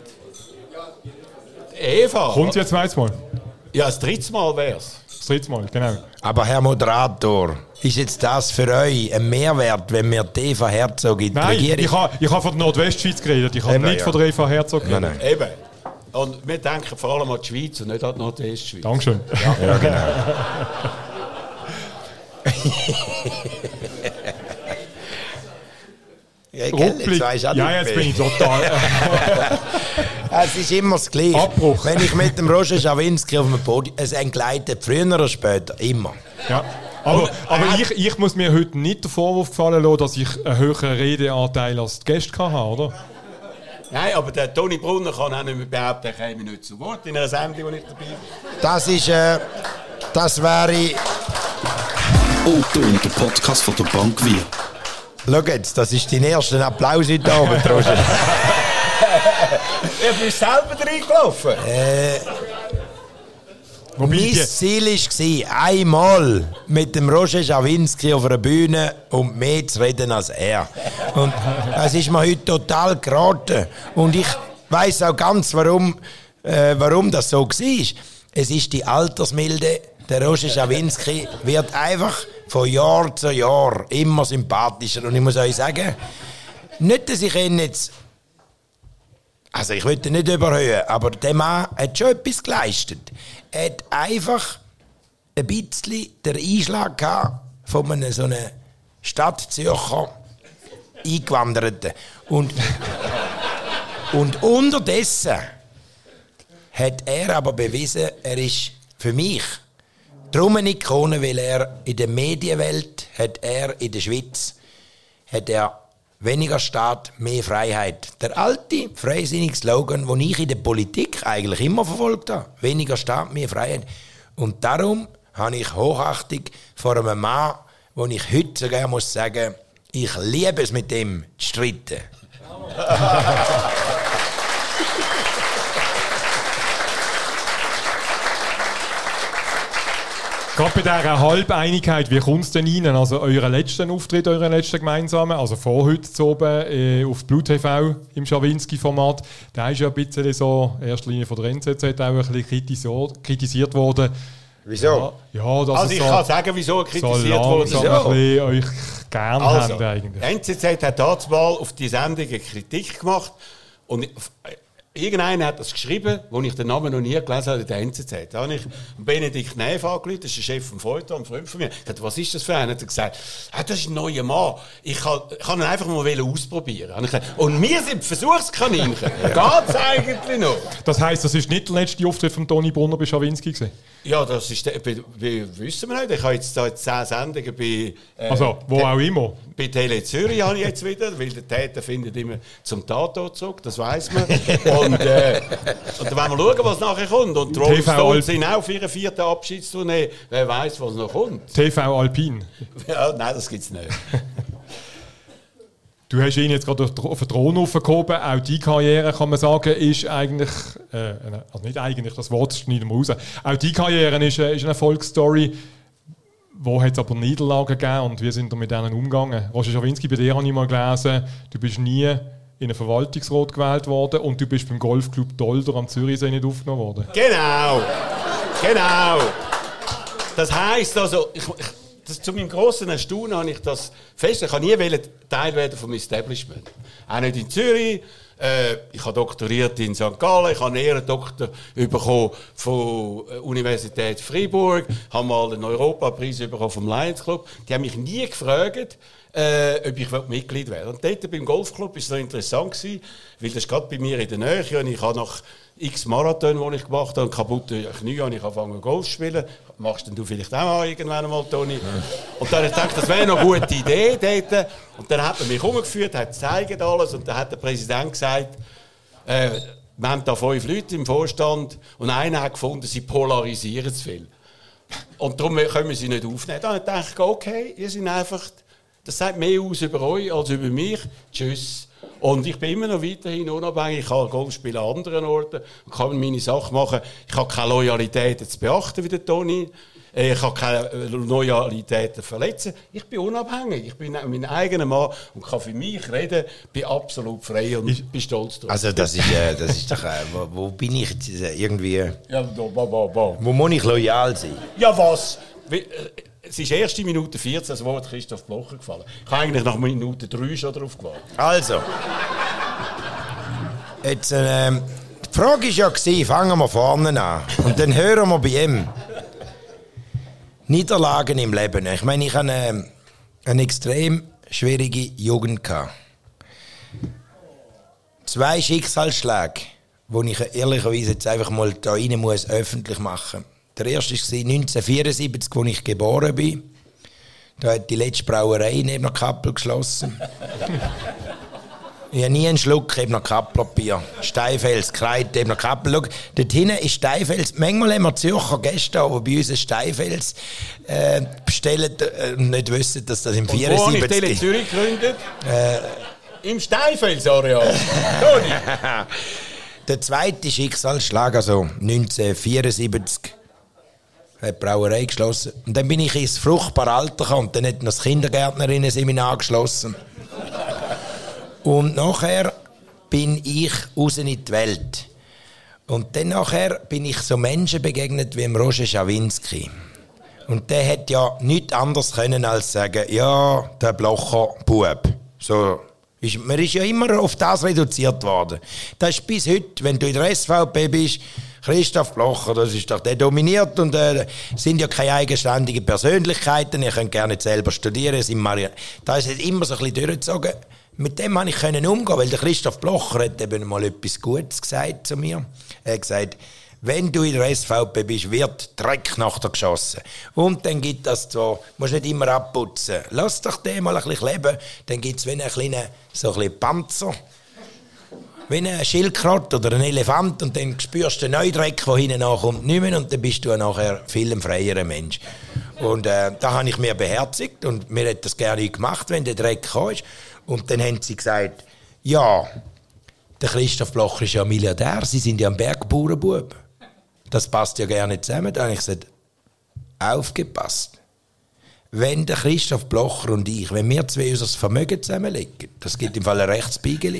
Eva. Kommt sie jetzt zweimal? Ja, das dritte Mal wäre es. Das dritte Mal, genau. Aber Herr Moderator, ist jetzt das für euch ein Mehrwert, wenn wir die Eva Herzog in die Nein, Regierung... ich habe ich ha von der Nordwestschweiz geredet, ich habe Eben, nicht ja. von der Eva Herzog geredet. Nein, nein. Eben. Und wir denken vor allem an die Schweiz und nicht an die Nordwestschweiz. Dankeschön. Ja, ja genau. Ja, gell, jetzt weisst du auch Ja, nicht jetzt mehr. bin ich total... Es ist immer das Gleiche. Abbruch. Wenn ich mit dem Roger Schawinski auf dem Podium... Es entgleitet früher oder später, immer. Ja. Aber, aber ich, ich muss mir heute nicht den Vorwurf gefallen lassen, dass ich einen höheren Redeanteil als die Gäste hatte, oder? Nein, aber der Toni Brunner kann auch nicht mehr behaupten, er käme nicht zu Wort in einer Sendung, wo ich dabei bin. Das ist... Äh, das wäre... Otto und der Podcast von der Bank Wir. Schau jetzt, das ist dein erster Applaus heute Abend, Roger. Ich bin selber reingelaufen. äh, Wobei mein die, Ziel war, einmal mit dem Roger Schawinski auf einer Bühne und mehr zu reden als er. Und es ist mir heute total geraten. Und ich weiss auch ganz, warum, äh, warum das so war. Es ist die Altersmilde. Der Roger Schawinski wird einfach von Jahr zu Jahr immer sympathischer. Und ich muss euch sagen, nicht, dass ich ihn jetzt... Also ich will ihn nicht überhöhen, aber der Mann hat schon etwas geleistet. Er hat einfach ein bisschen den Einschlag gehabt von einem so einem Stadtzürcher Eingewanderten. Und, und unterdessen hat er aber bewiesen, er ist für mich drum eine Ikone, weil er in der Medienwelt, hat er in der Schweiz, hat er weniger Staat, mehr Freiheit. Der alte, freisinnige Slogan, den ich in der Politik eigentlich immer verfolgt habe. Weniger Staat, mehr Freiheit. Und darum habe ich Hochachtung vor einem Mann, wo ich heute sogar muss sagen, ich liebe es, mit dem zu streiten. gerade bei dieser Halbeinigkeit, wie kommt es denn Ihnen? Also euren letzten Auftritt, euren letzten gemeinsamen, also vor heute zu oben äh, auf Blut T V im Schawinski-Format, der ist ja ein bisschen so, in erster Linie von der N Z Z auch ein bisschen kritisiert, kritisiert worden. Wieso? Ja, ja, dass Also es ich so, kann sagen, wieso er kritisiert so wurde. langsam ein bisschen euch gern Also, haben eigentlich. N Z Z hat damals auf die Sendung eine Kritik gemacht und irgendeiner hat das geschrieben, wo ich den Namen noch nie gelesen habe, der N Z Z. Da habe ich Benedikt Neff angerufen, das ist der Chef vom Feuilleton, ein Freund von mir. Ich dachte, was ist das für einer? Hat er gesagt, ah, das ist ein neuer Mann. Ich kann, ich kann ihn einfach mal ausprobieren. Und, ich gesagt, und wir sind Versuchskaninchen. Geht's eigentlich noch? Das heisst, das ist nicht der letzte Auftritt von Toni Brunner bei Schawinski gewesen? Ja, das ist, der, bei, bei, wissen wir nicht. Ich habe jetzt da zehn Sendungen bei... Äh, Also, wo der, auch immer. Bei Tele Zürich habe ich jetzt wieder, weil der Täter findet immer zum Tatort zurück, das weiss man. Und, äh, und dann wollen wir schauen, was nachher kommt. Und die Rolling Stones sind auch auf ihrer vierten Abschiedstournee. Wer weiss, was noch kommt. T V Alpin. Ja, nein, das gibt es nicht. Du hast ihn jetzt gerade auf den Thron aufgehoben. Auch die Karriere, kann man sagen, ist eigentlich, äh, also nicht eigentlich, das Wort schneiden wir raus. Auch die Karriere ist, äh, ist eine Erfolgsstory. Wo hat es aber Niederlagen gegeben und wie sind wir mit denen umgegangen? Roger Schawinski, bei dir habe ich mal gelesen, du bist nie in einen Verwaltungsrat gewählt worden und du bist beim Golfclub Dolder am Zürichsee nicht aufgenommen worden. Genau, genau. Das heisst also, ich, ich, das, zu meinem grossen Erstaunen habe ich das fest. Ich habe nie Teil werden vom Establishment. Auch nicht in Zürich. Äh, ich habe doktoriert in Sankt Gallen, ich habe einen Ehrendoktor bekommen von der Universität Freiburg, habe mal einen Europapreis bekommen vom Lions Club. Die haben mich nie gefragt, äh, ob ich Mitglied werde. Und dort beim Golfclub war es noch interessant gewesen, weil das gerade bei mir in der Nähe und ich habe nach x Marathon, die ich gemacht habe, und kaputte Knie, habe ich angefangen Golf zu spielen. Machst denn du vielleicht auch irgendwann einmal, Toni? Und dann habe ich gedacht, das wäre eine gute Idee dort. Und dann hat man mich umgeführt, hat gezeigt alles und dann hat der Präsident gesagt, äh, wir haben da fünf Leute im Vorstand und einer hat gefunden, sie polarisieren zu viel. Und darum können wir sie nicht aufnehmen. Dann dachte ich, okay, ihr seid einfach, das sagt mehr aus über euch als über mich. Tschüss. Und ich bin immer noch weiterhin unabhängig. Ich kann Golf spielen an anderen Orten und kann meine Sachen machen. Ich habe keine Loyalitäten zu beachten wie der Toni. Ich habe keine Loyalitäten zu verletzen. Ich bin unabhängig. Ich bin mein eigener Mann und kann für mich reden. Bin absolut frei und ich bin stolz drauf. Also das ist, äh, das ist doch... Äh, wo, wo bin ich jetzt irgendwie... Ja, da, ba, ba, ba. Wo muss ich loyal sein? Ja, was? Wie, äh, Es ist erst in Minute vierzehn das Wort Christoph Blocher gefallen. Ich habe eigentlich nach Minute drei schon darauf gewartet. Also. Jetzt, ähm, die Frage war ja, gewesen, fangen wir vorne an. Und dann hören wir bei ihm. Niederlagen im Leben. Ich meine, ich hatte eine, eine extrem schwierige Jugend gehabt. Zwei Schicksalsschläge, die ich ehrlicherweise jetzt einfach mal da rein muss, öffentlich machen muss. Der erste war neunzehnhundertvierundsiebzig, als ich geboren bin. Da hat die letzte Brauerei neben der Kappel geschlossen. Ich habe nie einen Schluck neben der Kappelbier. Steinfels, Kreit neben der Kappel. Schau, dort hinten ist Steinfels. Manchmal haben wir Zürcher Gäste, die bei uns ein Steinfels äh, bestellen äh, und nicht wissen, dass das im vierundsiebzig ist. Wo habe ich Tele Zürich gegründet? Äh, Im Steinfels-Areal. Toni. Der zweite Schicksalsschlag, also neunzehnhundertvierundsiebzig, hat die Brauerei geschlossen. Und dann bin ich ins fruchtbare Alter gekommen und dann hat noch das Kindergärtnerinnen-Seminar geschlossen. Und nachher bin ich raus in die Welt. Und dann nachher bin ich so Menschen begegnet wie dem Roger Schawinski. Und der hat ja nichts anderes können als sagen, ja, der Blocher Bub. So. Ist, man ist ja immer auf das reduziert worden. Das ist bis heute, wenn du in der S V P bist, Christoph Blocher, das ist doch der dominiert und äh, sind ja keine eigenständigen Persönlichkeiten. Ihr könnt gerne selber studieren. Sind Mari- da ist es immer so ein bisschen durchgezogen. Mit dem konnte ich umgehen, weil der Christoph Blocher hat eben mal etwas Gutes gesagt zu mir. Er hat gesagt, wenn du in der S V P bist, wird Dreck nach dir geschossen. Und dann gibt das so, musst nicht immer abputzen. Lass doch den mal ein bisschen leben. Dann gibt es wie einen kleinen, so ein bisschen Panzer. Wie ein Schildkröte oder ein Elefant. Und dann spürst du den neuen Dreck, der hinten nachkommt, nicht mehr. Und dann bist du nachher viel ein freierer Mensch. Und äh, da habe ich mir beherzigt. Und mir hat das gerne gemacht, wenn der Dreck kam. Und dann haben sie gesagt, ja, der Christoph Blocher ist ja Milliardär. Sie sind ja ein Bergbauernbub. Das passt ja gerne zusammen. Da habe ich gesagt, aufgepasst. Wenn der Christoph Blocher und ich, wenn wir zwei unser Vermögen zusammenlegen, das gibt im Fall ein Rechtsbiegeli.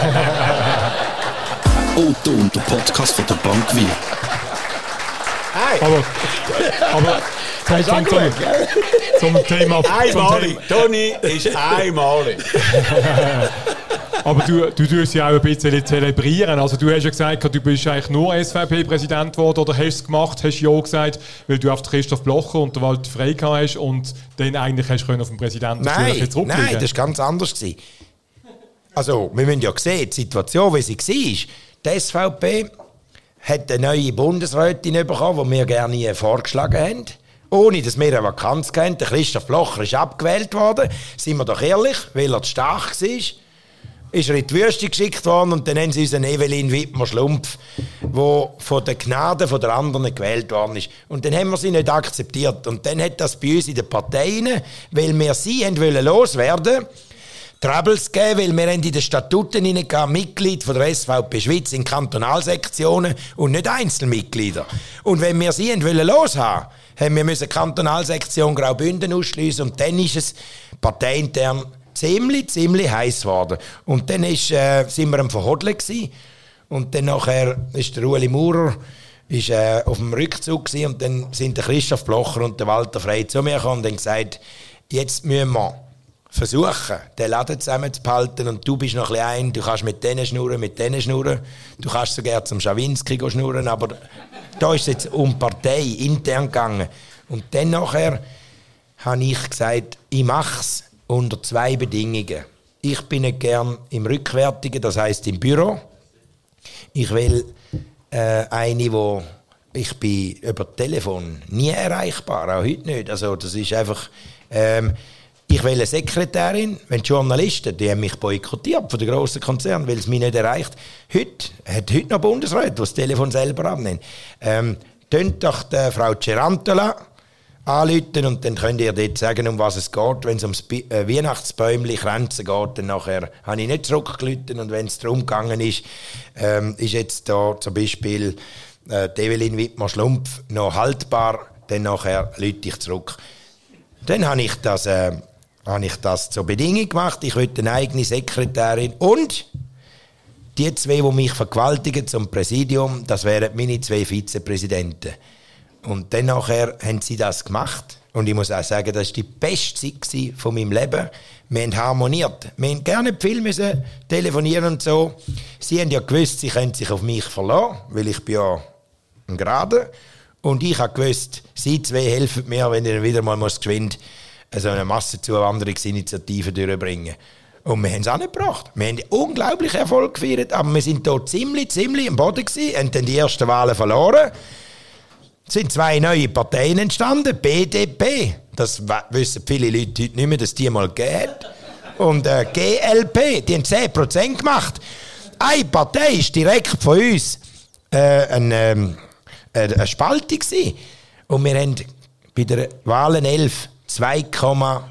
Otto und der Podcast von der Bank Wir. Hey. Aber, aber zum, zum, zum, zum Thema... Einmalig. Toni ist einmalig. Aber du, du tust ja auch ein bisschen zelebrieren. Also du hast ja gesagt, du bist eigentlich nur S V P-Präsident geworden oder hast es gemacht, hast ja gesagt, weil du auf Christoph Blocher und der Walter Frey hast und dann eigentlich hast du auf den Präsidenten Nein, nein, das war ganz anders. Also, wir müssen ja sehen, die Situation, wie sie war. Die S V P hat eine neue Bundesrätin bekommen, die wir gerne vorgeschlagen haben. ohne dass wir eine Vakanz hatten. Der Christoph Blocher ist abgewählt worden, sind wir doch ehrlich, weil er zu stark war. Ist er in die Wüste geschickt worden und dann haben sie unseren Evelyn Wittmer-Schlumpf, der von der Gnade von der anderen gewählt worden ist. Und dann haben wir sie nicht akzeptiert. Und dann hat das bei uns in den Parteien, weil wir sie haben wollen loswerden, Troubles gegeben, weil wir haben in den Statuten hineingegeben, Mitglied von der S V P Schweiz in Kantonalsektionen und nicht Einzelmitglieder. Und wenn wir sie haben wollen loshaben, haben wir müssen Kantonalsektion Graubünden ausschliessen und dann ist es parteiintern ziemlich, ziemlich heiß geworden. Und dann ist, äh, sind wir am Verhodeln gewesen. Und dann nachher ist der Ueli Maurer ist, äh, auf dem Rückzug gewesen. Und dann sind der Christoph Blocher und der Walter Frey zu mir gekommen und haben gesagt, jetzt müssen wir versuchen, den Laden zusammenzuhalten. Und du bist noch ein bisschen ein, du kannst mit denen schnurren, mit denen schnurren. Du kannst sogar zum Schawinski schnurren, aber da ist es jetzt um Partei intern gegangen. Und dann nachher habe ich gesagt, ich mache es unter zwei Bedingungen. Ich bin nicht gern im Rückwärtigen, das heisst im Büro. Ich will äh, eine, wo ich bin über Telefon nie erreichbar, auch heute nicht. Also das ist einfach. Ähm, ich will eine Sekretärin, wenn die Journalisten, die haben mich boykottiert von den grossen Konzernen, weil es mich nicht erreicht. Heute hat heute noch Bundesräte, die das Telefon selber abnehmen. Ähm, tönt doch die Frau Cerantola anrufen und dann könnt ihr dort sagen, um was es geht. Wenn es ums äh, Weihnachtsbäumchen Kränzen geht, dann nachher habe ich nicht zurückgerufen. Und wenn es darum gegangen ist, ähm, ist jetzt da zum Beispiel äh, Evelyn Wittmer-Schlumpf noch haltbar, dann nachher rufe ich zurück. Dann habe ich das, äh, habe ich das zur Bedingung gemacht. Ich will eine eigene Sekretärin und die zwei, die mich vergewaltigen zum Präsidium, das wären meine zwei Vizepräsidenten. Und dann nachher haben sie das gemacht. Und ich muss auch sagen, das war die beste Zeit von meinem Leben. Wir haben harmoniert. Wir haben gerne viel müssen telefonieren und so. Sie haben ja gewusst, sie können sich auf mich verlassen, weil ich bin ja ein Gerader. Und ich habe gewusst, sie zwei helfen mir, wenn ich wieder mal muss geschwind so eine Massenzuwanderungsinitiative durchbringen. Und wir haben es auch nicht gebracht. Wir haben unglaublichen Erfolg gefeiert, aber wir sind hier ziemlich, ziemlich am Boden gewesen, haben dann die ersten Wahlen verloren. Es sind zwei neue Parteien entstanden, B D P, das wissen viele Leute heute nicht mehr, dass die mal gegeben hat. Und äh, G L P, die haben zehn Prozent gemacht. Eine Partei ist direkt von uns äh, eine, ähm, eine Spaltung gewesen. Und wir haben bei der Wahlen elf zwei Komma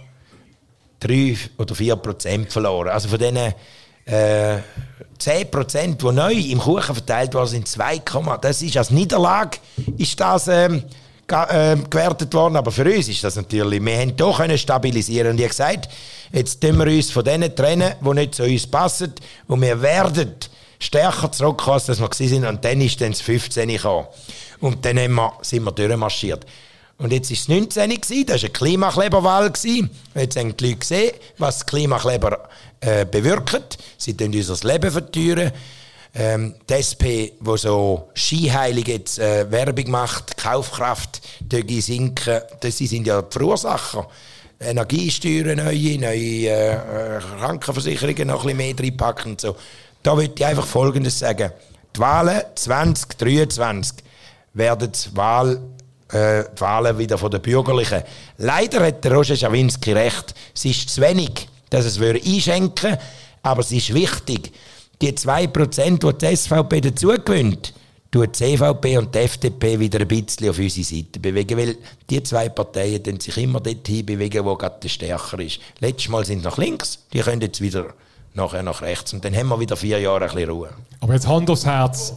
drei oder vier Prozent verloren. Also von diesen äh, zehn Prozent, die neu im Kuchen verteilt worden sind, zwei, das ist als Niederlage ist das, ähm, ge- äh, gewertet worden. Aber für uns ist das natürlich, wir haben hier können stabilisieren. Und ich habe gesagt, jetzt tun wir uns von denen trennen, die nicht zu uns passen. Und wir werden stärker zurückkommen, als wir gewesen sind. Und dann ist dann das fünfzehn gekommen. Und dann haben wir, sind wir durchmarschiert. Und jetzt war es neunzehn, das war eine Klimakleberwahl. Jetzt haben die Leute gesehen, was Klimakleber äh, bewirkt. Sie tun unser Leben verteuern. Ähm, die S P, die so skiheilig jetzt äh, Werbung macht, Kaufkraft sinken, das, sie sind ja die Verursacher. Energiesteuern, neue, neue äh, Krankenversicherungen noch ein bisschen mehr reinpacken und so. Da würde ich einfach Folgendes sagen. Die Wahlen zwanzig dreiundzwanzig werden die Wahl Äh, die Wahlen wieder von den Bürgerlichen. Leider hat der Roger Schawinski recht. Es ist zu wenig, dass es einschenken würde, aber es ist wichtig. Die zwei Prozent, die die S V P dazu gewinnt, tut die C V P und die F D P wieder ein bisschen auf unsere Seite bewegen, weil die zwei Parteien dann sich immer dorthin bewegen, wo gerade der stärker ist. Letztes Mal sind sie nach links, die können jetzt wieder nachher nach rechts und dann haben wir wieder vier Jahre ein bisschen Ruhe. Aber jetzt Hand aufs Herz.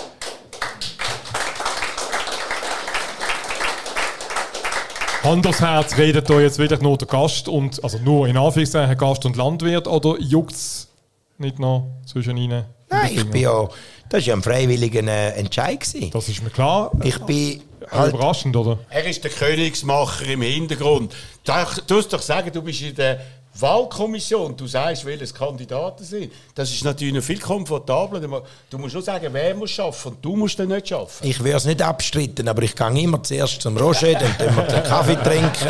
Hand aufs Herz, redet da jetzt wirklich nur der Gast und, also nur in Anführungszeichen Gast und Landwirt, oder juckt es nicht noch zwischen ihnen? Nein, ich bin ja, das war ja ein freiwilliger äh, Entscheid gewesen. Das ist mir klar. Ich bin halt überraschend, oder? Er ist der Königsmacher im Hintergrund. Du musst doch sagen, du bist in der Wahlkommission, du sagst, welche Kandidaten sind. Das ist natürlich viel komfortabler. Du musst nur sagen, wer muss arbeiten und du musst dann nicht arbeiten. Ich würde es nicht abstreiten, aber ich gehe immer zuerst zum Roger, dann tun wir den Kaffee trinken.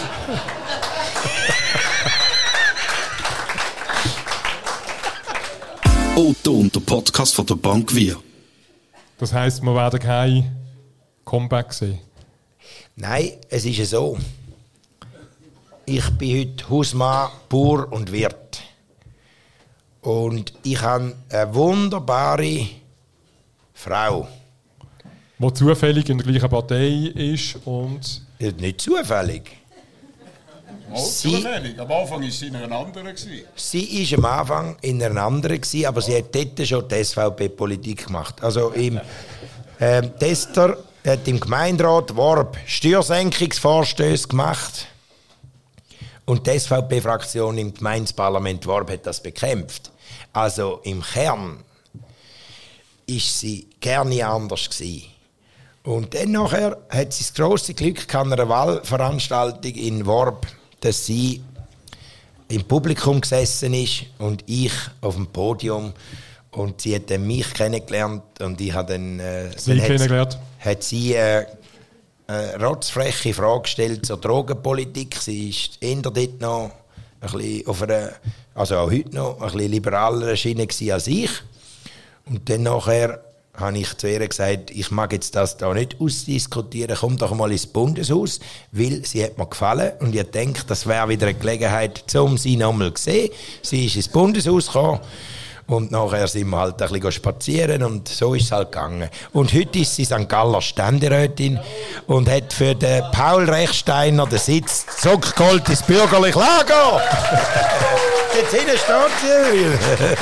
Otto und der Podcast von der Bank Wir. Das heisst, wir werden kein Comeback sehen. Nein, es ist ja so. Ich bin heute Hausmann, Bauer und Wirt. Und ich habe eine wunderbare Frau. Die zufällig in der gleichen Partei ist und... Nicht zufällig. Oh, zufällig. Am Anfang war sie in einer anderen. Sie war am Anfang in einer anderen, aber sie hat dort schon die S V P-Politik gemacht. Also im ähm, Tester hat im Gemeinderat Worb Steuersenkungsvorstöße gemacht. Und die S V P-Fraktion im Gemeindeparlament Worb hat das bekämpft. Also im Kern war sie gerne anders gewesen. Und dann nachher hat sie das grosse Glück an einer Wahlveranstaltung in Worb, dass sie im Publikum gesessen ist und ich auf dem Podium. Und sie hat dann mich kennengelernt und ich habe dann... Äh, sie dann kennengelernt? Hat sie äh, eine rotzfreche Frage gestellt zur Drogenpolitik. Sie ist eher dort noch ein bisschen auf einer, also auch heute noch, ein bisschen liberaler Schiene als ich. Und dann nachher habe ich zu ihr gesagt, ich mag jetzt das da nicht ausdiskutieren, komm doch mal ins Bundeshaus, weil sie hat mir gefallen und ich denke, das wäre wieder eine Gelegenheit, um sie noch mal zu sehen. Sie ist ins Bundeshaus gekommen und nachher sind wir halt ein bisschen spazieren und so ist es halt gegangen. Und heute ist sie Sankt Galler Ständerätin und hat für den Paul Rechsteiner den Sitz zurückgeholt ins bürgerliche Lager. Jetzt hinten steht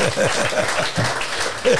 sie.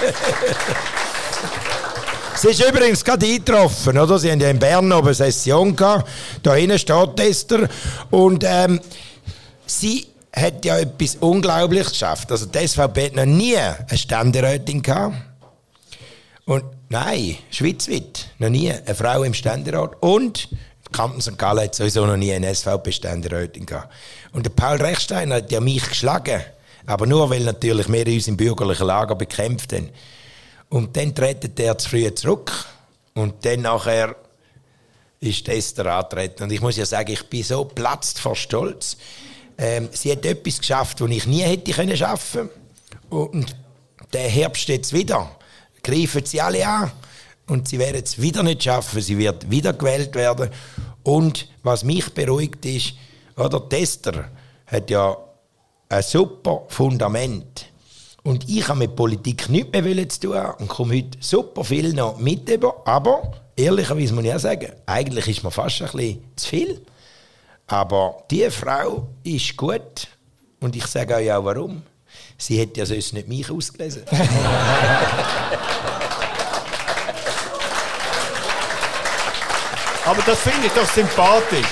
Sie ist übrigens gerade eingetroffen, oder? Sie haben ja in Bern oben eine Session gehabt. Da hinten steht Esther. Und ähm, sie hat ja etwas Unglaubliches geschafft. Also die S V P hat noch nie eine Ständerätin gehabt. Und nein, schweizweit noch nie eine Frau im Ständerat. Und Kanton Sankt Gallen hat sowieso noch nie eine S V P-Ständerätin gehabt. Und der Paul Rechsteiner hat ja mich geschlagen. Aber nur, weil natürlich wir uns im bürgerlichen Lager bekämpft haben. Und dann tretet er zu früh zurück. Und dann nachher ist Esther angetreten. Und ich muss ja sagen, ich bin so platzt vor Stolz. Ähm, sie hat etwas geschafft, was ich nie hätte können schaffen. Und der Herbst jetzt wieder. Greifen sie alle an. Und sie werden es wieder nicht schaffen. Sie wird wieder gewählt werden. Und was mich beruhigt ist, oder, die Esther hat ja ein super Fundament. Und ich habe mit Politik nichts mehr zu tun und komme heute super viel noch mit über. Aber, ehrlicherweise muss ich auch sagen, eigentlich ist mir fast ein bisschen zu viel. Aber diese Frau ist gut. Und ich sage euch auch warum. Sie hätte ja sonst nicht mich ausgelesen. Aber das finde ich doch sympathisch.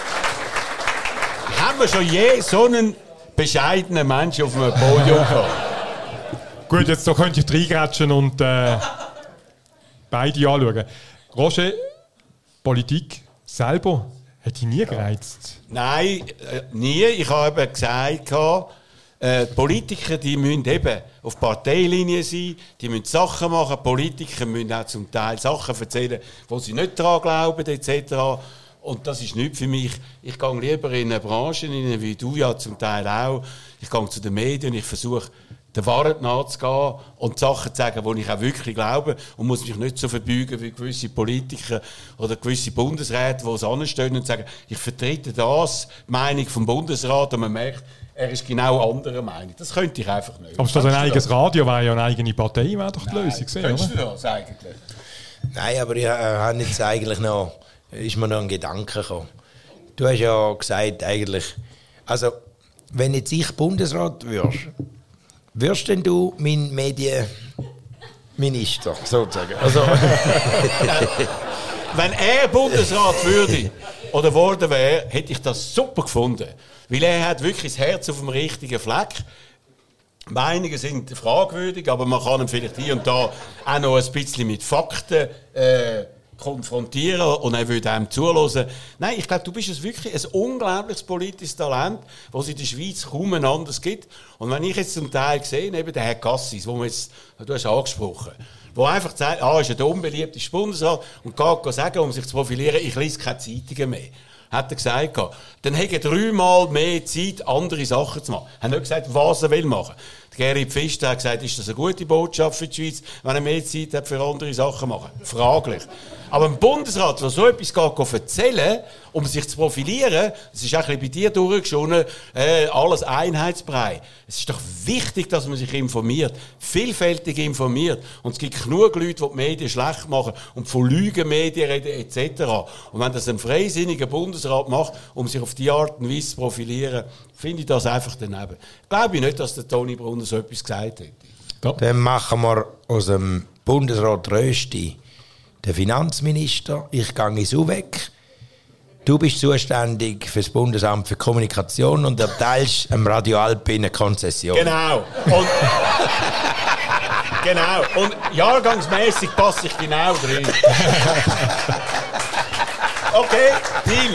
Haben wir schon je so einen bescheidenen Menschen auf einem Podium gehabt? Gut, jetzt da könnt ihr reingrätschen und äh, beide anschauen. Roger, Politik selber hat dich nie gereizt? Nein, äh, nie. Ich habe eben gesagt, äh, die Politiker die müssen eben auf Parteilinie sein, die müssen Sachen machen. Politiker müssen auch zum Teil Sachen erzählen, wo sie nicht daran glauben, et cetera. Und das ist nichts für mich. Ich gehe lieber in eine Branche, wie du ja zum Teil auch. Ich gehe zu den Medien, ich versuche, der Wahrheit nachzugehen und Sachen zu sagen, die ich auch wirklich glaube und muss mich nicht so verbeugen wie gewisse Politiker oder gewisse Bundesräte, die es anstehen und sagen, ich vertrete das, die Meinung vom Bundesrat, und man merkt, er ist genau anderer Meinung. Das könnte ich einfach nicht. Aber statt ein eigenes Radio wäre ja eine eigene Partei, wäre doch die Nein, Lösung gewesen, könntest oder? du das eigentlich? Nein, aber ich äh, habe jetzt eigentlich noch, ist mir noch ein Gedanke gekommen. Du hast ja gesagt, eigentlich, also, wenn jetzt ich Bundesrat würde, wirst denn du mein Medienminister, sozusagen? Also wenn er Bundesrat würde oder geworden wäre, hätte ich das super gefunden. Weil er hat wirklich das Herz auf dem richtigen Fleck. Meinungen sind fragwürdig, aber man kann ihn vielleicht hier und da auch noch ein bisschen mit Fakten äh, konfrontieren und er würde einem zuhören. Nein, ich glaube, du bist es wirklich ein unglaubliches politisches Talent, das es in der Schweiz kaum ein anderes gibt. Und wenn ich jetzt zum Teil sehe, eben den Herrn Cassis, wo man jetzt, du hast angesprochen, wo einfach sagt, ah, ist ja der unbeliebteste Bundesrat und geht sagen, um sich zu profilieren, ich lese keine Zeitungen mehr. Hat er gesagt. Dann hat er dreimal mehr Zeit, andere Sachen zu machen. Er hat nicht gesagt, was er will machen. Geri Pfister hat gesagt, ist das eine gute Botschaft für die Schweiz, wenn er mehr Zeit hat für andere Sachen machen? Fraglich. Aber ein Bundesrat, der so etwas geht, erzählen, um sich zu profilieren, das ist auch ein bisschen bei dir durchgeschonen, äh, alles Einheitsbrei. Es ist doch wichtig, dass man sich informiert, vielfältig informiert. Und es gibt genug Leute, die die Medien schlecht machen und von Lügenmedien reden et cetera. Und wenn das ein freisinniger Bundesrat macht, um sich auf die Art und Weise zu profilieren, finde ich das einfach daneben. Ich glaube nicht, dass der Toni Brunner so etwas gesagt hätte. Ja. Dann machen wir aus dem Bundesrat Rösti den Finanzminister. Ich gehe ins weg. Du bist zuständig für das Bundesamt für Kommunikation und erteilst dem Radio Alpine eine Konzession. Genau. Und, genau. Und jahrgangsmässig passe ich genau drin. Okay, Deal.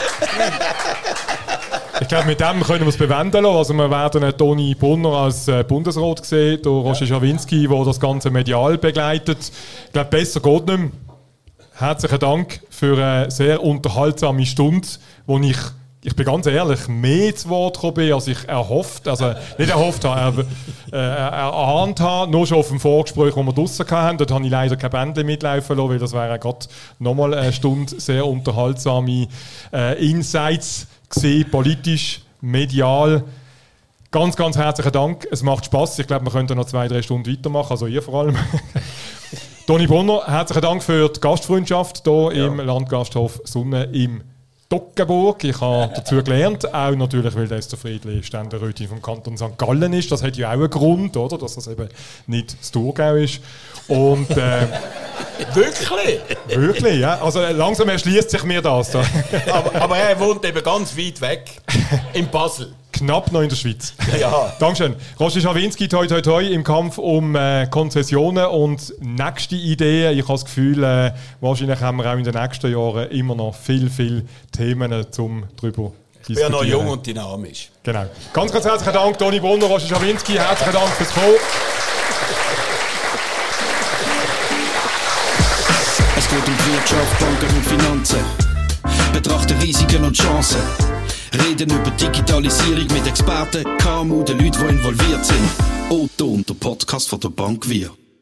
Ich glaube, mit dem können wir es bewenden lassen. Also wir werden Toni Brunner als äh, Bundesrat sehen, der Roger Schawinski, der das Ganze medial begleitet. Ich glaube, besser geht nicht mehr. Herzlichen Dank für eine sehr unterhaltsame Stunde, wo ich, ich bin ganz ehrlich, mehr zu Wort gekommen bin, als ich erhofft, also nicht erhofft habe, er, äh, erahnt habe. Nur schon auf dem Vorgespräch, das wir draussen hatten, dort habe ich leider kein Bändchen mitlaufen lassen, weil das wäre gerade nochmal eine Stunde sehr unterhaltsame äh, Insights gewesen, politisch, medial. Ganz, ganz herzlichen Dank. Es macht Spass. Ich glaube, wir könnten noch zwei, drei Stunden weitermachen, also ihr vor allem. Toni Brunner, herzlichen Dank für die Gastfreundschaft hier ja. im Landgasthof Sonne im Toggenburg. Ich habe dazu gelernt, auch natürlich, weil der Esther Friedli Ständerätin vom Kanton Sankt Gallen ist. Das hat ja auch einen Grund, oder? Dass das eben nicht das Thurgau ist. Und, äh, wirklich? Wirklich, ja. Also langsam erschließt sich mir das. Da. aber, aber er wohnt eben ganz weit weg, in Basel. Knapp noch in der Schweiz. Ja. Dankeschön. Roger Schawinski, toi toi toi, im Kampf um äh, Konzessionen und nächste Ideen. Ich habe das Gefühl, äh, wahrscheinlich haben wir auch in den nächsten Jahren immer noch viel, viel Themen zum drüber Ich bin ja noch jung und dynamisch. Genau. Ganz, ganz herzlichen Dank, Toni Brunner, Roger Schawinski. Herzlichen Dank fürs Kommen. Es geht um Wirtschaft, Banken und Finanzen. Betrachte Risiken und Chancen. Reden über Digitalisierung mit Experten, K M U, den Leuten, die involviert sind. Otto und der Podcast von der Bank Wir.